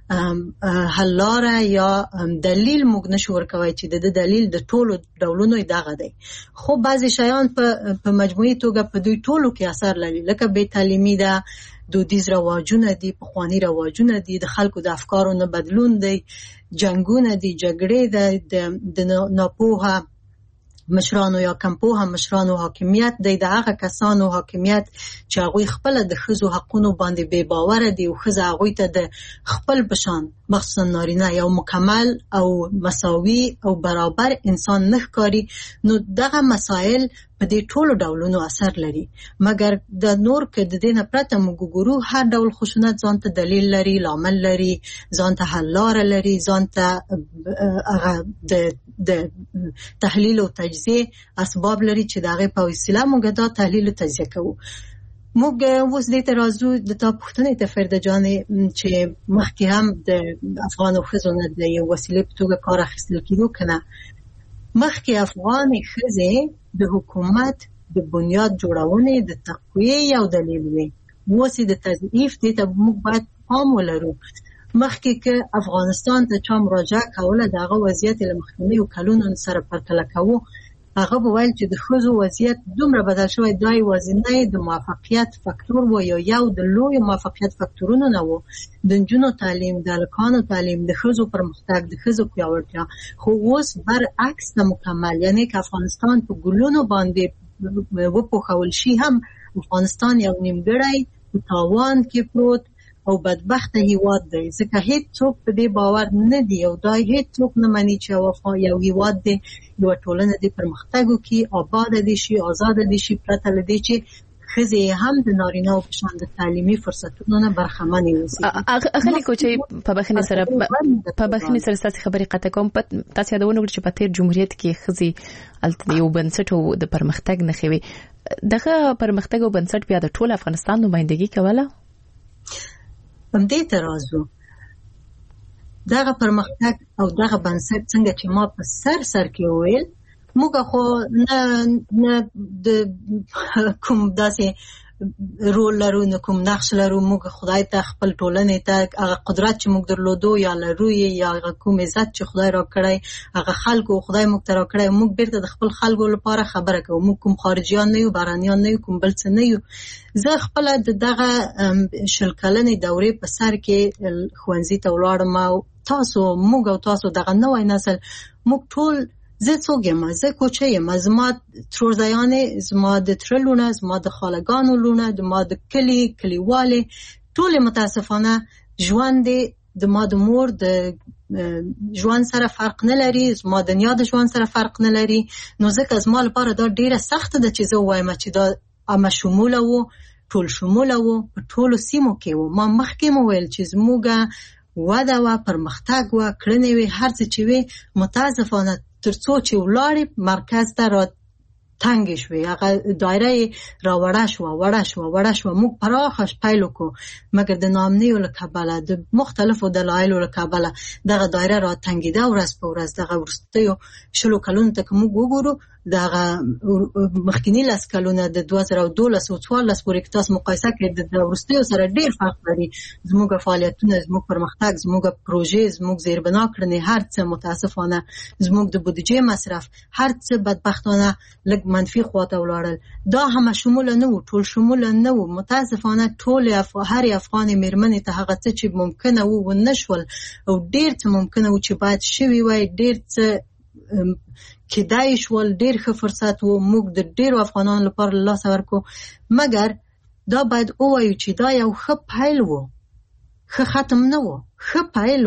Speaker 6: حل لاره یا دلیل موږ نشو ورکوي چې د دلیل د ټولو ډولونو دغه دی خو بعضی شیان په مجموعي توګه په دوی ټولو کې اثر لري لکه بې تعلیمي ده دودیز رواجونه دي پخوانی رواجونه دي د خلکو د افکارو نه بدلون دی جنگونه دي جګړې د ناپوهه مشرانو یا کمپوهه مشرانو حاکمیت دی د هغه کسانو حاکمیت چې هغه خپل د ښځو حقونو باندې بے باور دي او ښځه هغه ته د خپل بشان مخصوصا نارینه یو مکمل او مساوي او برابر انسان نه ښکاري نو دغه مسائل په دې ټولو ډولونو اثر لري مګر د نور کې د دې نه پرته موږ ګورو هر ډول خشونت ځان ته دلیل لري لامل لري ځان ته حل لاره لري ځان ته هغه د تحلیل او تجزیه اسباب لري چې دغه په وسیله موږ دا تحلیل او تجزیه کوو موږ اوس دې ترازو د تا پوښتنې ته فرده جان چې مخکې هم د افغان ښځو نه د یو وسیلې په توګه کار اخیستل کېدو کنه مخکې افغان ښځې د حکومت د بنیاد جوړونې د تقویې یو دلیل وي اوس د تضعیف دې ته موږ باید پام ولرو مخکې که افغانستان ته چا مراجعه کوله دغه وضعیت له مخکنیو کلونو سره پرتله کوو هغه به ویل چې د ښځو وضعیت دومره بدل شوی دا یوازې نه د موفقیت فاکتور و یا یو د لوی موفقیت فاکتورونو نه و د نجونو تعلیم د هلکانو تعلیم د ښځو پرمختګ د ښځو پیاوړتیا خو اوس برعکس د مکمل یعنی که افغانستان په ګلونو باندې وپوښول شي هم افغانستان یو نیمګړی په تاوان کې پروت او بدبخت هیواد دی ځکه هیڅ څوک په دې باور نه دی او دا هیڅ څوک نه مانی چې یو هیواد دی یو ټولنه دی پرمختګ وکړي آباد دي شي آزاد دي شي پرته لدی چې ښځې هم د نارینه او په شان د تعلیمي فرصتونو نه برخمن وي
Speaker 3: اخلي کوچي په بخنه سره تاسو خبرې قطع کوم تاسو یادونه وکړئ چې په تیر جمهوریت کې ښځې الته یو بنسټ او د پرمختګ نه خوي دغه پرمختګ او بنسټ بیا د ټول افغانستان نمائندګي کوله
Speaker 6: هم دې ترازو دغه پرمختګ او دغه بنسټ څنګه چې ما په سر کې وویل موږ خو نه د کوم داسې رول لرو نه کوم نقش لرو موږ خدای ته خپل ټولنې ته هغه قدرت چې موږ درلودو یا لرو یا کوم عزت چې خدای را کړی هغه خلکو خدای موږ ته را کړی موږ بیرته د خپل خلکو لپاره خبره کوو موږ کوم خارجيان نه یو بهرانيان نه یو کوم بل څه نه یو زه خپل دغه شل کلنې دورې په سر کې ښوونځي ته ولاړم تاسو موږ او تاسو دغه نوې نسل موږ ټول زه څوک یم زه کوچه یم زما ترورزیانې زما د ترلونه زما د خالګانو لونه زما د کلیواله ټول متاسفانه ژوند د ما د مور د ژوند سره فرق نه لري زما د دنیا د ژوند سره فرق نه لري نو ځکه زما لپاره دا ډیره سخت ده چې زه وایم چې دا عامه شموله وو، ټول شموله وو، په ټولو سیمو کې وو. ما مخکې مو ویل چې زموږ وده وه، پرمختګ وه، کړنې وې، هر څه چې وې. متاسفانه تر څو چې ولاړې مرکز ته را تنګې شوې، هغه دایره یې را وړه شوه. موږ پراخه پیل وکړو، مګر د ناامنیو له کبله، د مختلفو دلایلو له کبله دغه دایره را تنګېده. ورځ په ورځ دغه وروستیو 20 کلونو ته که موږ وګورو، دغه مخکینی 10 کلونه د 2012 او 2014 پورې که تاسو مقایسه کړئ، د وروستیو سره ډېر فرق لري. زموږ فعالیتونه، زموږ پرمختګ، زموږ پروژې، زموږ زیربنا کړنې، هر څه متاسفانه زموږ د بودیجې مصرف، هر څه بدبختانه لږ منفي خواته ولاړل. دا همه شموله نه وو، ټول شموله نه وو. متاسفانه ټول هر افغان میرمنې ته هغه څه چې ممکنه وو ونه شول، او ډېر څه ممکنه وو چې باید شوي وای، ډېر څه کېدای شول، ډېر ښه فرصت وو. موږ د ډېرو افغانانو لپاره له لاسه ورکړو، مګر دا باید ووایو چې دا یو ښه پیل وو، ښه ختم نه وو، ښه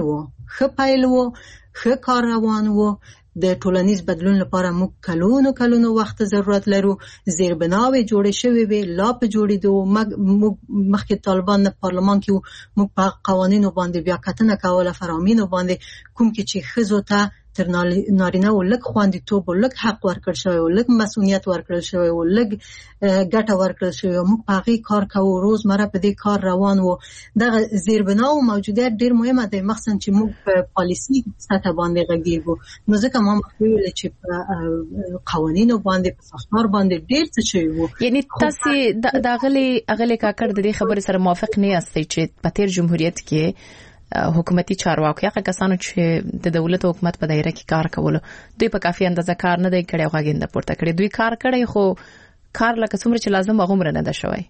Speaker 6: پیل وو، ښه کار روان وو. د ټولنیز بدلون لپاره موږ کلونو وخت ضرورت لرو. زیربناوې جوړې شوې وې، لا په جوړېدو. موږ مخکې طالبان نه پارلمان کې وو، موږ په قوانینو باندې بیا کتنه کوله، فرامینو باندې، کوم کې چې ښځو ته تر نارینه و لږ خوندیتوب و لږ حق ورکړل شوی و، لږ مسؤلیت ورکړل شوی و، لږ ګټه ورکړل شوی و. موږ په هغې کار کوو، روزمره په دې کار روان وو. دغه زیربنا او موجودیت ډېر مهمه دی، مخصوصا چې موږ په پالیسي سطح باندې غږیږو. نو ځکه ما مخکې ویل چې په قوانینو باندې، په ساختار باندې ډېر څه شوي وو.
Speaker 3: یعنی تاسو د اغلې کاکړ د دې خبرې سره موافق نه یاستئ چې په تیر جمهوریت کې حکومتي چارواکي هغه کسانو چې د دولت او حکومت په دایره کې کار کول، دوی په کافي اندازه کار نه دی کړی او غاګینده پورته کړی؟ دوی کار کړی، خو کار لکه څومره چې لازم هغه عمر نه ده شوی.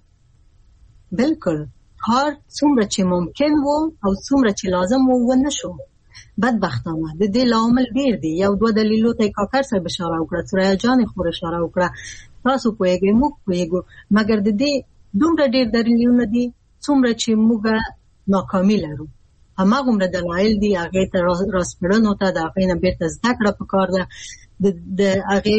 Speaker 6: بالکل کار څومره چې ممکن وو او څومره چې لازم وو ونه شو. بدبختانه د دې لامل ډیر دی. یو دوه دلیلو ته کاکړ صاحب اشاره وکړه، سوریا جان خور اشاره وکړه، تاسو پوهیږئ، موږ پوهیږو، مګر د دې دومره ډیر دلیلونه دي څومره چې موږ ناکامي لرو. هماغومره دلایل دي، هغې ته راسپړنو ته د هغې نه بیرته زده کړه پکار ده. د هغې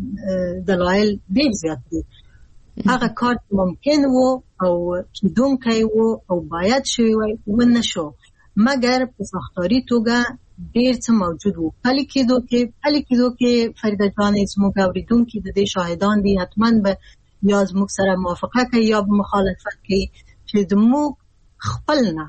Speaker 6: دلایل ډېر زیات دي. هغه کار ممکن وو او کیدونکی وو او باید شوی وای، ونه شو. مګر په ساختاري توګه ډېر څه موجود وو. پلي کېدو کې فریده جانې زموږ اورېدونکي د دې شاهدان دي، حتما به یا زموږ سره موافقه کوي یا به مخالفت کوي چې زموږ خپل نه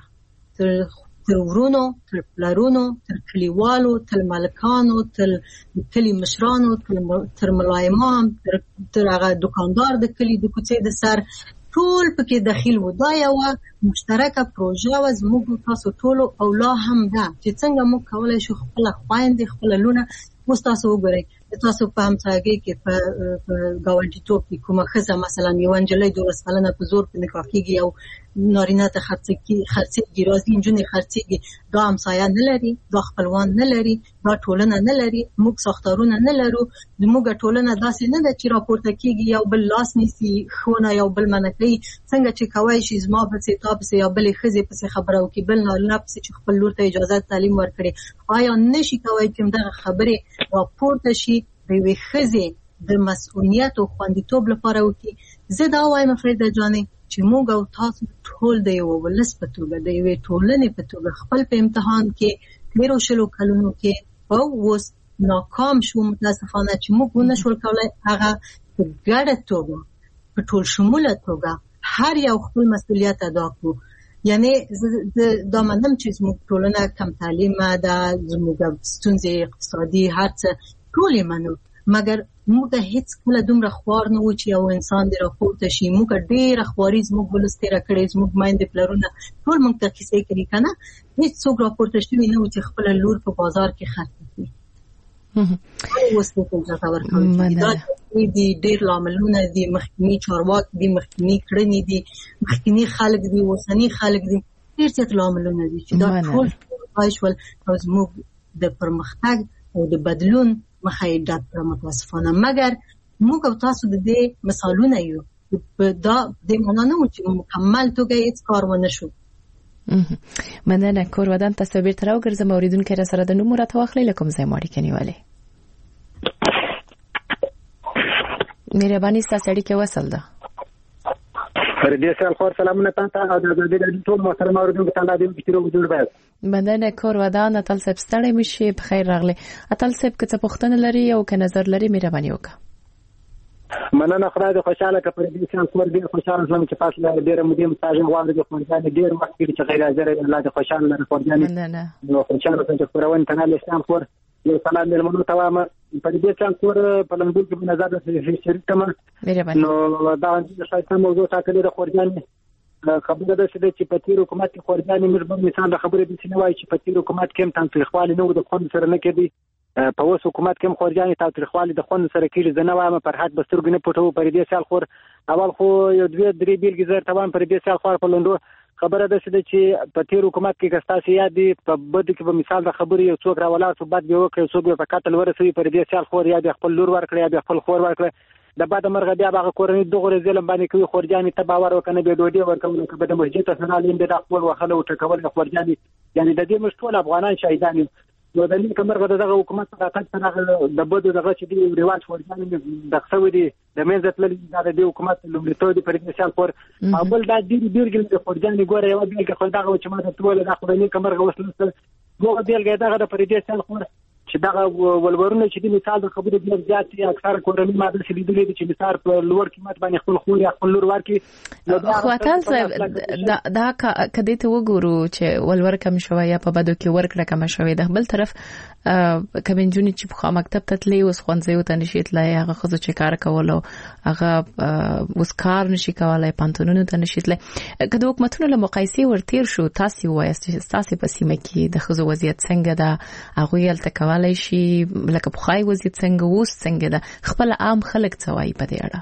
Speaker 6: تر ورونو، تر پلرونو، تر کلیوالو، تر ملکانو، تر کلی مشرانو، تر ملایمان، تر هغه دکاندار د کلی د کوڅې د سر، ټول پکې داخل وو. دا یوه مشترکه پروژه وه زموږ تاسو ټولو، او لا هم ده چې څنګه موږ کولی شو خپله خویندې، خپله لونه. اوس تاسو وګورئ، تاسو په همسایګۍ کې په ګاونډیتوب کې کومه ښځه مثلا یوه نجلۍ 12 کلنه په زور په نکاح کېږي او نارینه ته خرڅېږي، راځي نجونې خرڅېږي. دا همسایه نه لري، دا خپلوان نه لري، دا ټولنه نه لري، موږ ساختارونه نه لرو. زموږ ټولنه داسې نه ده چې راپورته کېږي، یو بل لاس نیسي، ښوونه یو بل منع کوي. څنګه چې کوی شي زما پسې، تا پسې، یا بلې ښځې پسې خبره وکړي، بل نارینه پسې چې خپل لور ته اجازه تعلیم ورکړي. آیا نشي کوی چې دغه خبرې راپورته شي د یوې ښځې د مسؤلیت او خوندیتوب لپاره وکړي؟ زه دا وایم فریده جانې چې موږ او تاسو ټول د یو ولس په توګه، د یوې ټولنې په توګه خپل په امتحان کې تېرو 20 کلونو کې او اوس ناکام شو. متاسفانه چې موږ ونه شول کولی هغه په ګډه توګه، په ټول شموله توګه هر یو خپل مسؤلیت ادا کړو. یعنی دا منم چې زموږ ټولنه کم تعلیمه ده، زموږ ستونزې اقتصادي هر څه ټول یې منو، مګر موږ هیڅ کله دومره خوار نه وو چې یو انسان دې راپورته شي. موږ ډېره خواري زموږ ولس تېره کړې، زموږ میندې پلرونه ټول موږ ته کیسې کوي که نه. هېڅوک راپورته شوي نه وو چې خپله لور په بازار کې خرڅ کړي. اوس دې اجازه ورکوي دا دي ډېر لاملونه دي، مخکیني چارواکي دي، مخکیني کړنې دي، مخکیني خلک دي، اوسني خلک دي، ډېر زیات لاملونه دي چې دا ټول پای شول او زموږ د پرمختګ او د بدلون مخه یې ډک کړه متاسفانه. مګر موږ او تاسو د دې مثالونه یو. دا د معنا نه و چې مکمل توګه هیڅ کار ونه شو.
Speaker 3: مننه. کور ودان تاسو بیرته راوګرځم. اوریدونکو را سره د نوم راته واخلئ، له کوم ځای مو اړیکه نیولې؟ مهرباني ستاسو اړیکه وصل ده.
Speaker 9: فردي سال خور سلامونه تاسو او د دې ټول محترم اوریدونکو ته د دې کیرو جوړ باید
Speaker 3: بدنه کور ودان اتل سب ستړی مشي بخیر راغلی اتل سب که څه پوښتنه لري او که نظر لري مهرباني وکړه
Speaker 9: مننه خدای دې خوشاله کړي فردي سال خور دې خوشاله شوم چې تاسو له ډېر مودې مساج غواړم د خورجان ډېر وخت کې چې غیر حاضر الله دې خوشاله لري خورجان
Speaker 3: مننه
Speaker 9: نو خوشاله چې خورون کنال اسلام خور یو سلام دې منو تمام فردي سال خور په لندن کې نظر د شریک تمام نو دا د شایسته موضوع ټاکلې د خورجان خبره ده چې په تیر حکومت کې خورجان مې مثال د خبرې د سینوای چې په تیر حکومت کې هم تنخوالي نو د خون سره نه کېدی په اوس حکومت کې هم خورجان تنخوالي د خون سره کېږي زنه وایم پر حق بسترګ نه پټو پر دې سال خور اول خو یو دوه درې بیلګې زر تمام پر دې سال خور په لندو خبره ده چې په تیر حکومت کې کستا سیاد په بده کې په مثال د خبرې یو څوک راولا څو بعد به وکړي څو به په قتل ورسوي پر دې سال خور یا د خپل لور ورکړي یا د خپل خور ورکړي د بعد مرغه بیا هغه کورنۍ دغه ظلم باندې کوي خورجان ته باور وکنه به ډوډۍ ورکول کبه د مسجد ته نه لیم د خپل وخله او ټکول خورجان یعنی د دې مشټول افغانان شهیدان نو د دې کومرغه دغه حکومت راکټ څنګه د بده دغه چې دی ریواج خورجان د څو دی د منځ تل د دې حکومت لومړیتوب دی پر دې شان پر اول دا دې بیرګل د خورجان ګوره یو بیلګه خو دغه چې ما ته ټول د خپلې کومرغه وسلسل دوه بیلګه دغه پر دې شان خور چې دا ولورونه چې د مثال د خبرې ډیر زیات دي اکثر کورنۍ ماده چې لیدلې چې مثال په لوړ قیمت باندې خپل خور یا خپل لور ورکي
Speaker 3: خو تاسو دا کدی ته وګورو چې ولور کم شوی یا په بدو کې ورکړه کم شوی د بل طرف کمنجونی چې په مکتب ته تللی اوس خوانځي ته نشي تللی هغه خو چې کار کولو هغه اوس کار نشي کولای پانتونونو ته نشي تللی کله حکومتونو له مقایسې ورتیر شو تاسو وایست چې تاسو په سیمه کې د خزو وضعیت څنګه ده هغه یل تکوالای شي لکه په خای وضعیت څنګه اوس څنګه ده خپل عام خلک څه وایي په دې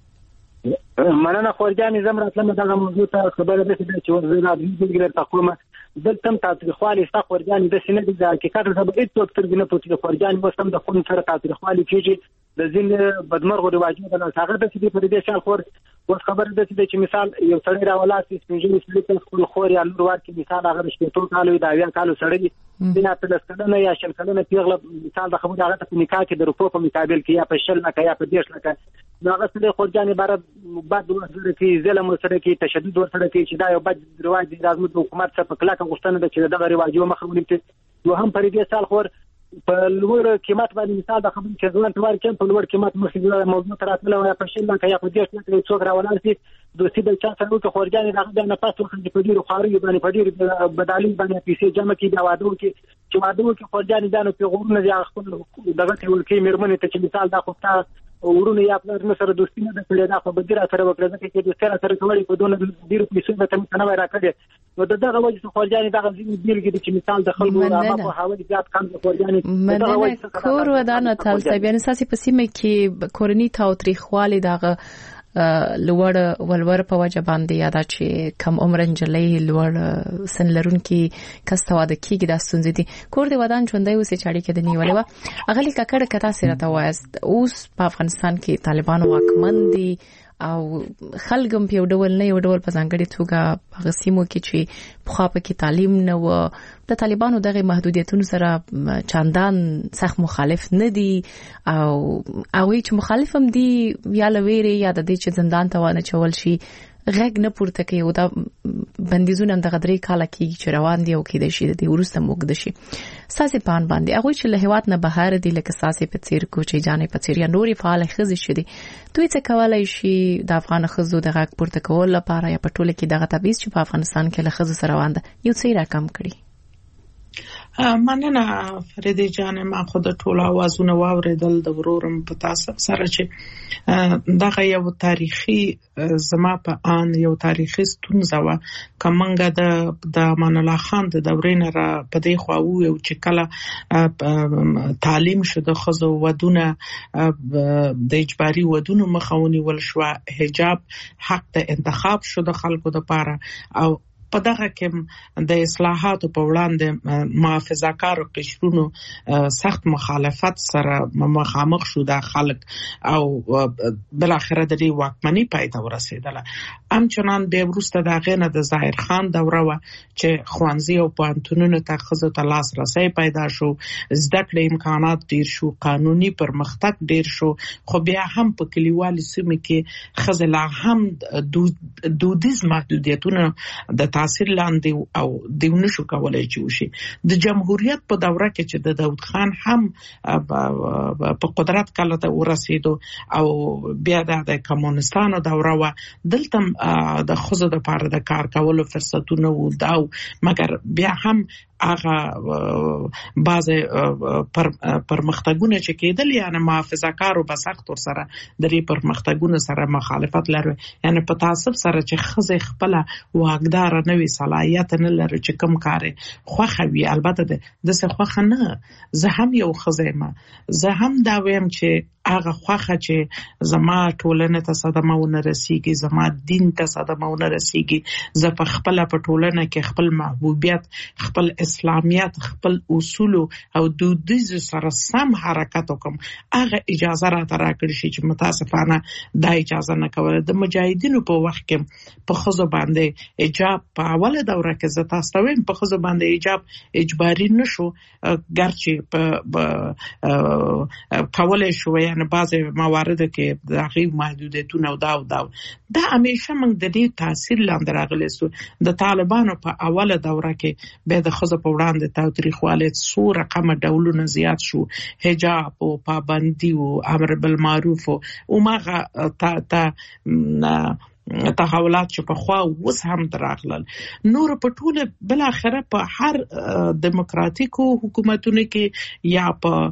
Speaker 3: اړه
Speaker 9: مننه خورجان زم راتلم دغه موضوع ته خبره ده چې ورزنه د دې تقویمه دلته تاسو خالي ستا خورجان د سینې د حقیقت سره هیڅ وخت نه پوهیږي خورجان وسم د خون سره تاسو خالي کیږي د ځین بدمرغو رواجونه د هغه د دې پر دې شال خور اوس خبره ده چې مثال یو سړی راولاسي سپینځلي سړي خپل خور یا لور ورکړي مثال هغه شپږ کالو د اویا کالو سړی بنا په لسکلنه یا شلکلنه پیغله مثال د خبره هغه په نکاح کې د روپو په مقابل کې یا په شل نه یا په 10 لکه هغه سړي خورجان عبارت بعد ورسره کې ظلم ورسره کې تشدد ورسره کې چې دا یو بد رواج دی د حکومت څخه په کلاکه غوښتنه ده چې دغه رواجو مخه ونیسي نو هم پر دې سال خور په لوړ قیمت باندې مثال د خبرې چې ځوان تور کې په لوړ قیمت مخې موضوع تراتله یا په شل لکه یا په 10 لکه څوک راولاسي دوی د چا سره کې خورجان دغه نه پاتو خلک په ډیرو خاري باندې په ډیر بدالین باندې پیسې جمع کړي دا وادو چې وادو کې خورجان دانو په غوړونه یا خپل دغه ټول کې مرمنه ته چې مثال دا خوستا ورونه یا خپل سره دوستي نه کړي دا په بدیره سره وکړه چې دوستي سره کوي په دونه ډیر پیسې ته نه راکړي نو دغه وجه خورجان دغه بیلګې چې مثال د خلکو هغه په حواله زیات کم خورجان
Speaker 3: دغه وجه کور ودانه تاسو بیا نساسي په سیمه کې کورنی تاوتریخوالي دغه لوړ ولور په وجه باندې یاده چې کم عمر انجلې لوړ سن لرونکي کستواده کیږي د ستونزې دي کور دی ودان ژوندۍ اوسې چاړي کې د نیولې و اغلی ککړه کتا سره تا وایست اوس په افغانستان کې طالبان واکمن دي او خلګم په ډول نه یو ډول په ځانګړي توګه په سیمو کې چې په خاطر کې تعلیم نه و د طالبانو دغه محدودیتونو سره چاندان سخت مخالف نه دي او هغه چې مخالف هم دي یا لويري یا د دې چې زندان ته ونه چول شي غږ نه پورته کوي او دا بندیزونه د غدري کاله کې چې روان دي او کې د شي د ورسته موږ د شي ساسي پان باندې هغه چې له هوات نه بهر دي لکه ساسي په چیر کو چې جانې په چیر یا نوري فعال خزي شدي دوی څه کولای شي د افغان خزو د غږ پورته کول لپاره یا په ټوله کې دغه تبعیض چې په افغانستان کې له خزو سره روان ده یو څه راکم کړي
Speaker 7: مننه فريدي جان ما خود ټول اوازونه واوریدل د ورورم په تاسو سره چې دغه یو تاریخي زما په ان یو تاریخي ستونزه و کومنګ د امان الله خان د دورې نه را په دې خواو یو چې کله تعلیم شو د خزو ودونه د اجباري ودونو مخاوني ول شو حجاب حق د انتخاب شو د خلکو د پاره او په دغه کې د اصلاحاتو په وړاندې محافظه‌کار قشرونو سخت مخالفت سره مخامخ شو د خلک او بل اخر د دې واکمنۍ پای ته ورسېدله. همچنان به وروسته د غینه د ظاهر خان دوره و چې خوانزي او پانتونونو ته خزو ته لاسرسي پیدا شو، زده کړې امکانات ډیر شو، قانوني پرمختګ ډیر شو، خو بیا هم په کلیوالي سیمو کې خزلا هم دودیز محدودیتونه د تاثیر لاندې او دیونه شو کولای چې وشي. د جمهوریت په دوره کې چې د داود خان هم په قدرت کله ته ورسېدو او بیا د کمونستانو دوره و، دلته د خزو د پاره د کار کولو فرصتونه و داو، مګر بیا هم هغه بعض پرمختګونه چې کېدل یعنی محافظه‌کارو به سخت ور سره د دې پرمختګونو سره مخالفت لري، یعنی په تعصب سره چې خزه خپل واقدار نه وي، صلاحیت نه لري چې کوم کار خوخه وي. البته د څه خوخه نه، زه هم یو خزه ما، زه هم دا ویم چې هغه خوخه چې زما ټولنه ته صدمه ونه رسیږي، زما دین ته صدمه ونه رسیږي، زه په خپل په ټولنه کې خپل محبوبیت، خپل اسلامیت، خپل اصول او دودیز سره سم حرکت وکم، هغه اجازه را راکړي شي چې متاسفانه دا اجازه نه کوله. د مجاهدینو په وخت کې په خزو باندې حجاب په اوله دوره کې زه تاسو ته وایم په خزو باندې حجاب اجباري نشو، ګرچې په کولای شو یعنی بعضی موارد کې د هغې محدودیتونه او دا همیشه موږ د دې تاثیر لاندې راغلی سو. د طالبانو په اوله دوره کې بیا د ښځو په وړاندې تاوتریخوالی څو رقمه ډولونه زیات شو، حجاب او پابندي او امر بالمعروف او هماغه تحولات چې په خوا اوس هم دراغلل. نور په ټوله بل اخره په هر دموکراتیکو حکومتونو کې یا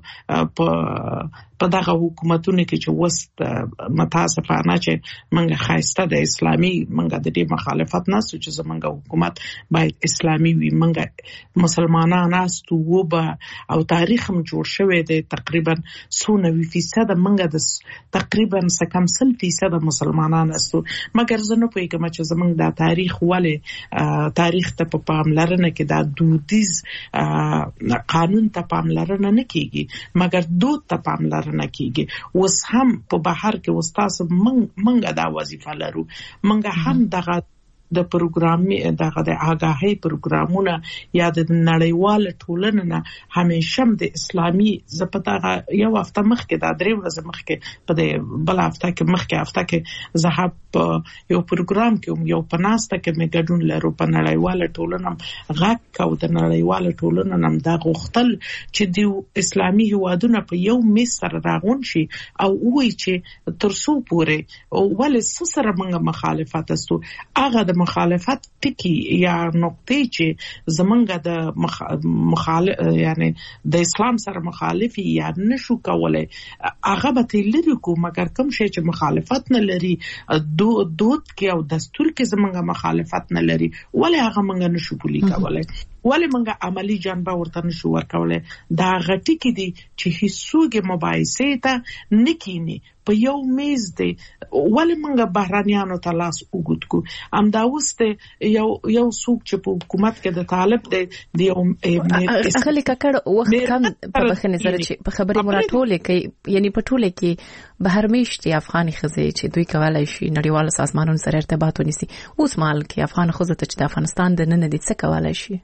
Speaker 7: په دغه حکومتونو کې چې وست متاسفانه چې منګه خاصه د اسلامي منګه د دې مخالفت نه سو چې زمونږ حکومت باید اسلامي وي. منګه مسلمانان است او او تاریخ هم جوړ شوی دی، تقریبا 90% منګه د تقریبا 90% مسلمانان است، مګر زه نه پوهیږم چې زمونږ د تاریخ ولې تاریخ ته په پاملرنه کې د دودیز قانون ته پاملرنه نه کیږي، مګر دود ته پاملرنه نه کیږي. اوس هم په بهر کې استاد منګه دا وظیفه لرو، منګه هم دغه د پروګرامي دغه د آگاهی پروګرامونه یا د نړیوال ټولنې نه همیشه د اسلامي زپتاغه یو هفته مخکې د درې ورځې مخکې په د بل هفته کې زه یو پروګرام کې یو پناسته کې مې ګډون لرو په نړیوال ټولنه غږ کو د نړیوال ټولنه نم دا غوښتل چې د اسلامي هوادونه په یو میز سره راغون شي او وایي چې ترڅو پورې ولې سره موږ مخالفت استو هغه د مخالفت ټکی یا نقطې چې زمونږ د مخالف یعنی د اسلام سره مخالفي یا نشو کولای هغه به لري کو، مګر کوم شی چې مخالفت نه لري دود کې او دستور کې زمونږ مخالفت نه لري ولې هغه مونږ نشو پولی کولای، ولې مونږ عملی جنبه ورته نشو ورکولای. دا غټی کې دي چې هیڅوګه مباحثه ته نکینی په یو میز دی، ولې مونږ بهرانيانو ته لاس وګد کو. امدا وسته یو څوک چې په حکومت کې د طالب دی یو
Speaker 3: خلک کړه وخت کم په بخنه سره چې په خبرې مراتولې کوي، یعنی په ټوله کې بهر میشتي افغاني خزې چې دوی کولای شي نړیوال سازمانونو سره ارتباط ونیسي. اوس مال کې افغان خزې ته چې د افغانستان د نن د څه کولای شي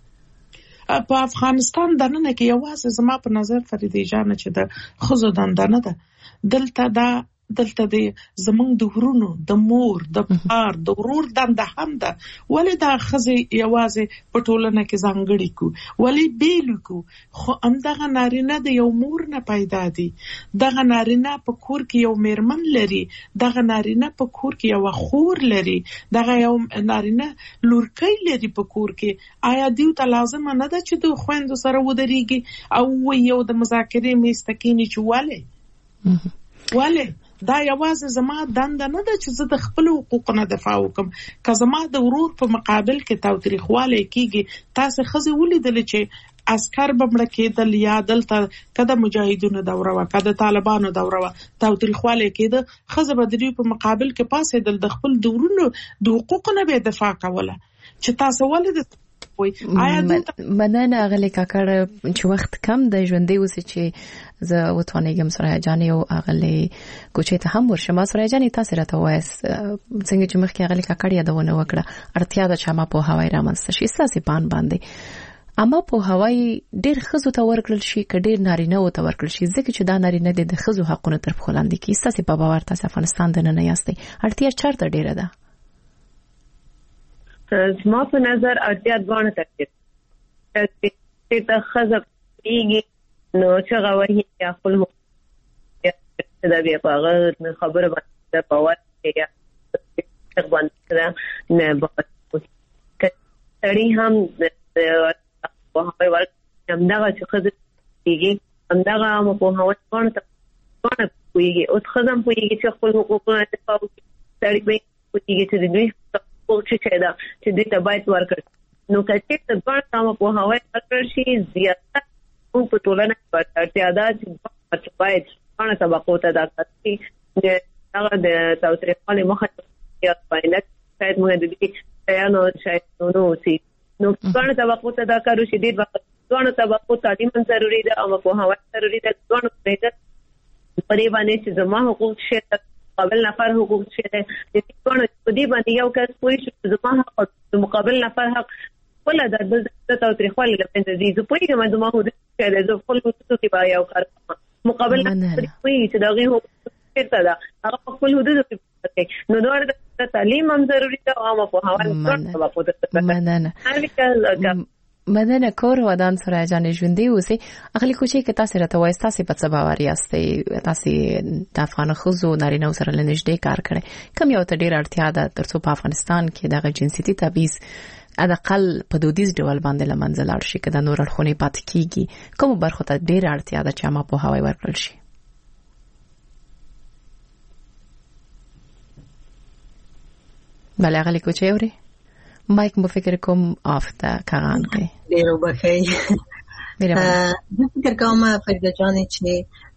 Speaker 7: په افغانستان دنه کې یوازې زما په نظر فریدې جان چې د خزو دندنه ده دلته د زمونږ د ورونو د مور د پلار د ورور دنده هم ده، ولې دا خزې یوازې په ټولنه کې ځانګړي کو، ولې بیل کو. خو همدغه نارینه د یو مور نه پیدا دي، دغه نارینه په کور کې یو میرمن لري، دغه نارینه په کور کې یو خور لري، دغه یو نارینه لورکۍ لري په کور کې. آیا دیو ته لازم نه ده چې د خويندو سره ودرېږي او یو د مذاکرې میستکینی چې ولې دا یوازې زما دنده نه ده چې زه د خپل حقوقو نه دفاع وکم. که زما د ورور په مقابل کې تاوتریخوالی کیږي، تاسو خزه ولیدل چې عسكر بمړه کېدل یا دلته کده مجاهدونو دوره وا کده طالبانو دوره وا تاوتریخوالی کېده، خزه بدري په مقابل کې پاسې د خپل دورونو د حقوقو نه به دفاع کوله چې تاسو ولې وای
Speaker 3: مننه غلي کاکړ چې وخت کم د ژوندې اوسې چې زه وتوانېږم سره جانې او غلي کوچې ته هم ورشم سره جانې تاسو راته وایس څنګه چې مخکې غلي کاکړ یادونه وکړه اړتیا د چا په هواي رامنځته شي ساسي پان باندې اما په هواي ډېر خزو ته ورکړل شي کډیر نارینه او ته ورکړل شي ځکه چې دا نارینه د خزو حقونه تر خلاندې کی ساسي په باور تاسو افغانستان د نه یاستئ اړتیا چارته ډیره ده
Speaker 8: زما په نظر اړتیا دوه ته ته خزه پیږي نو چې غوړي یا خپل دا بیا په خبره باندې په واسطه یا باندې نه کړي هم په هغه وخت همدغه چې خزه پیږي همدغه په هغه وخت ته پیږي او خزه پیږي چې خپل حقوقونه تفاوت تړي پیږي چې دوی او چې دا چې دې ته باید ورکړ نو کچې ته ځان تاسو په هواي ورکړ شي زیاته او په ټولنه په اړتیا ده چې باید څنګه طبقو ته دا کوي هغه د تاوتریخوالي مخه یا باندې شاید موږ د دې پیانو شاید نو سي نو څنګه طبقو ته دا کارو شي دې څنګه طبقو تعلیم ضروري ده او په هواي ضروري ده څنګه پرې باندې چې زما حقوق شي مقابل نفر حقوق شته چې څنګه په دې باندې یو کس کوئی چې زما حق مقابل نفر حق ولا د تاوتریخوالي لپاره دې زه په دې باندې ما هو دې چې د خپل حقوق کې با یو کار مقابل نفر کوئی چې دغه حقوق شته دا هغه خپل حدود کې نو دا د تعلیم هم ضروري ده او په حواله
Speaker 3: مننه کور ودان سره جانې ژوندې اوسې اخلي کوچې کې تاسو راته وایي تاسو په څه باور یاستئ تاسو د افغان خزو نارینه سره لنجدې کار کړي کوم یو ته ډیر اړتیا ده ترڅو په افغانستان کې دغه جنسيتي تبعیض ادقل په دودیز ډول باندې لمنځل شي کله نور اړخونه پات کیږي کوم برخه ته ډیر اړتیا ده چې ما په هواي ورکړل شي بله اخلي کوچې اوري مایک مو فکر کوم آفته کاران کوي
Speaker 6: ډیرو بخیر زه فکر کوم فرید جان چې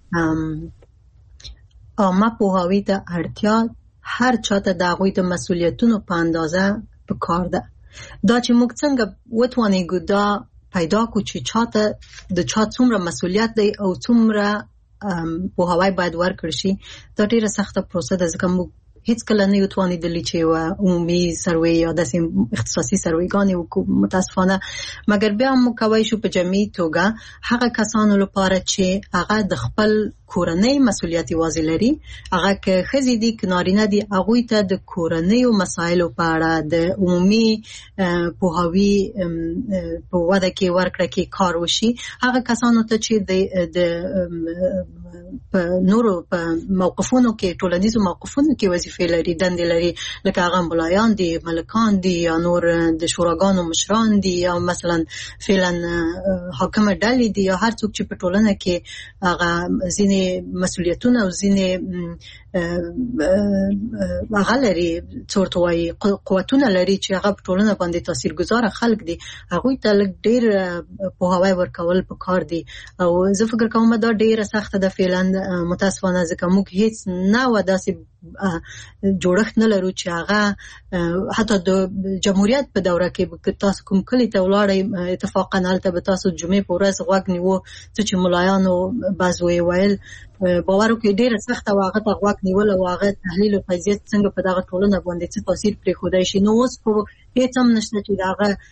Speaker 6: ما په هوی ته اړتیا هر چاته د هغوی د مسولیتونو په اندازه په کار ده دا چې موږ څنګه وتوانېږو دا پیدا کو چې چاته د چا څومره مسولیت دی او څومره په هوی باید ورکړ شي دا ډیره سخته پروسه ده ځکه موږ هیڅ کله نه یوتوانېدلی چې عمومي سروې یا داسې اختصاصي سروېګانې وکړو متاسفانه مګر بیا موږ کولی شو په جمعي توګه هغه کسانو لپاره چې هغه د خپل کورنۍ مسولیت یوازې لري هغه که ښځې دي که نارینه دي هغوی ته د کورنیو مسایلو په اړه د عمومي پوهاوي په وده کې ورکړه کې کار وشي هغه کسانو ته چې د په نورو په موقفونو کې ټولنیزو موقفونو کې وظیفې لري دندې لري لکه هغه ملایان دي ملکان دي یا نور د شوراګانو مشران دي یا مثلا فعلا حاکمه ډلې دي یا هر څوک چې په ټولنه کې هغه ځینې مسؤلیتونه او ځینې هغه لري څورته وایي قوتونه لري چې هغه په ټولنه باندې تاثیرګذاره خلک دي هغوی ته لږ ډېر پوهاوی ورکول پکار دي او زه فکر کوم دا ډېره سخته ده فعلا متاسفانه ځکه موږ هیڅ نه و داسې جوړښت نه لرو چې هغه حتی د جمهوریت په دوره کې تاسو کوم کلی ته ولاړئ اتفاقا هلته به تاسو جمعې په ورځ غوږ نیوه څه چې ملایانو بعض ویل باور وکړئ ډېره سخته وه هغه ته غوږ نیول او هغه تحلیل او قضیت څنګه په دغه ټولنه باندې څه تاثیر پرېښودی شي نو اوس خو هیڅ هم نشته چې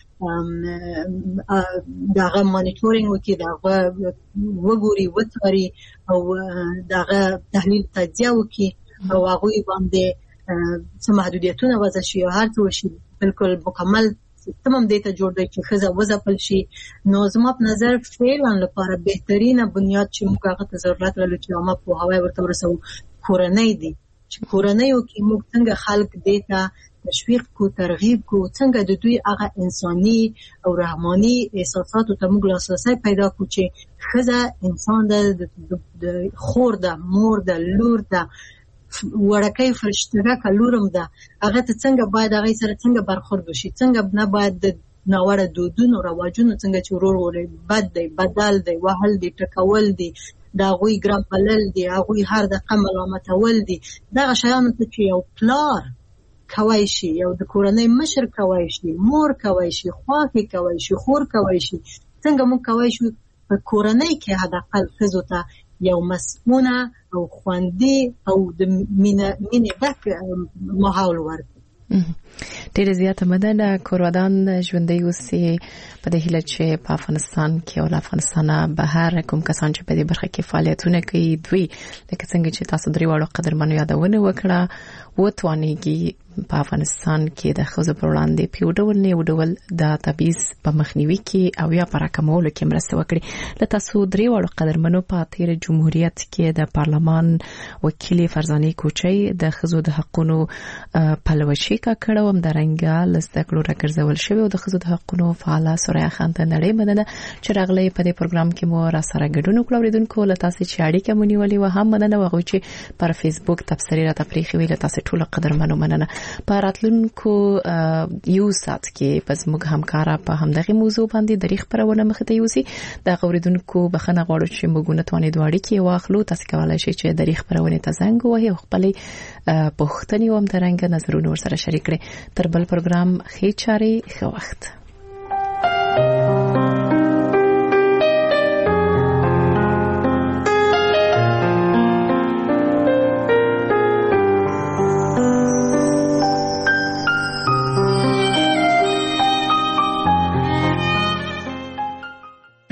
Speaker 6: د هغه مانیټورینګ وکړي د هغه وګوري وڅاري او د هغه تحلیل تجزیه وکړي او هغوی باندې څه محدودیتونه وضع شي او هر څه وشي بالکل مکمل سیستم هم دې ته جوړ دی چې ښځه وځپل شي نو زما په نظر فعلا لپاره بهترینه بنیاد چې موږ هغه ته ضرورت لرو چې عامه پوهاوی ورته ورسوو کورنۍ دي چې کورنیو کې موږ څنګه خلک دې ته تشویق کو ترغیب کو څنګه د دوی هغه انساني او رحماني احساساتو ته موږ لاسرسی پیدا کو چې ښځه انسان د خور ده مور ده لور ده وړکۍ فرشته کلورم ده هغه ته څنګه باید هغه سره څنګه برخورد وشي څنګه نه باید د ناوړه دودونو رواجونو څنګه چې ورور بد دی بدل دی وهل دی ټکول دی دا غوي ګرام بلل دی هغه هر دقه ملامتول دي دغه شیانو ته چې یو پلار کوي شي یو د کورنۍ مشر کوي شي مور کوي شي خواخي کوي شي خور کوي شي څنګه موږ کوي شو په کورنۍ کې حداقل ښځو ته یو مسؤونه او خوندي او د مینې ډک ماحول ورکړي.
Speaker 3: ډېر زیاته مننه. کورودان ژوندۍ اوسي په دې هیله چې په افغانستان کې او افغانستان بهر کوم کسان چې په دې برخه کې فعالیتونه کوي دوی لکه څنګه چې تاسو درې واړو قدرمنو یادونه وکړه وتوانېږي په افغانستان کې د ښځو پر وړاندې په یو ډول د تبعیض په مخنیوي کې او یا په راکمولو کې مرسته وکړي. له تاسو درې واړو قدرمنو په تیر جمهوریت کې د پارلمان وکیل فرزانه کوچي د ښځو د حقوقو پلوشي کړه او همدارنګه لسته کړو راګرځول شوی او د ښځو د حقوقو فعاله سوریا خان ته نړۍ مننه چې راغلي په دې پروګرام کې مو را سره ګډون وکړو. اوریدونکو له تاسو چې اړیکه مونږ ولې و هم مننه وغوي چې پر فیسبوک تبصرې را تفریخي ویل تاسو ټول قدرمنو مننه. په راتلونکو یو سات کې پس موږ همکارا په همدغه موضوع باندې د ریښ پرونه مخ ته یوسي د اوریدونکو بخنه غواړو چې موږ نه توانې دوړي کې واخلو تاسو کولای شئ چې د ریښ پرونه ته زنګ وهي خپل پوښتنې او همدارنګه نظرونه ورسره شریک کړئ. تر بل پروګرام خې چاري خو وخت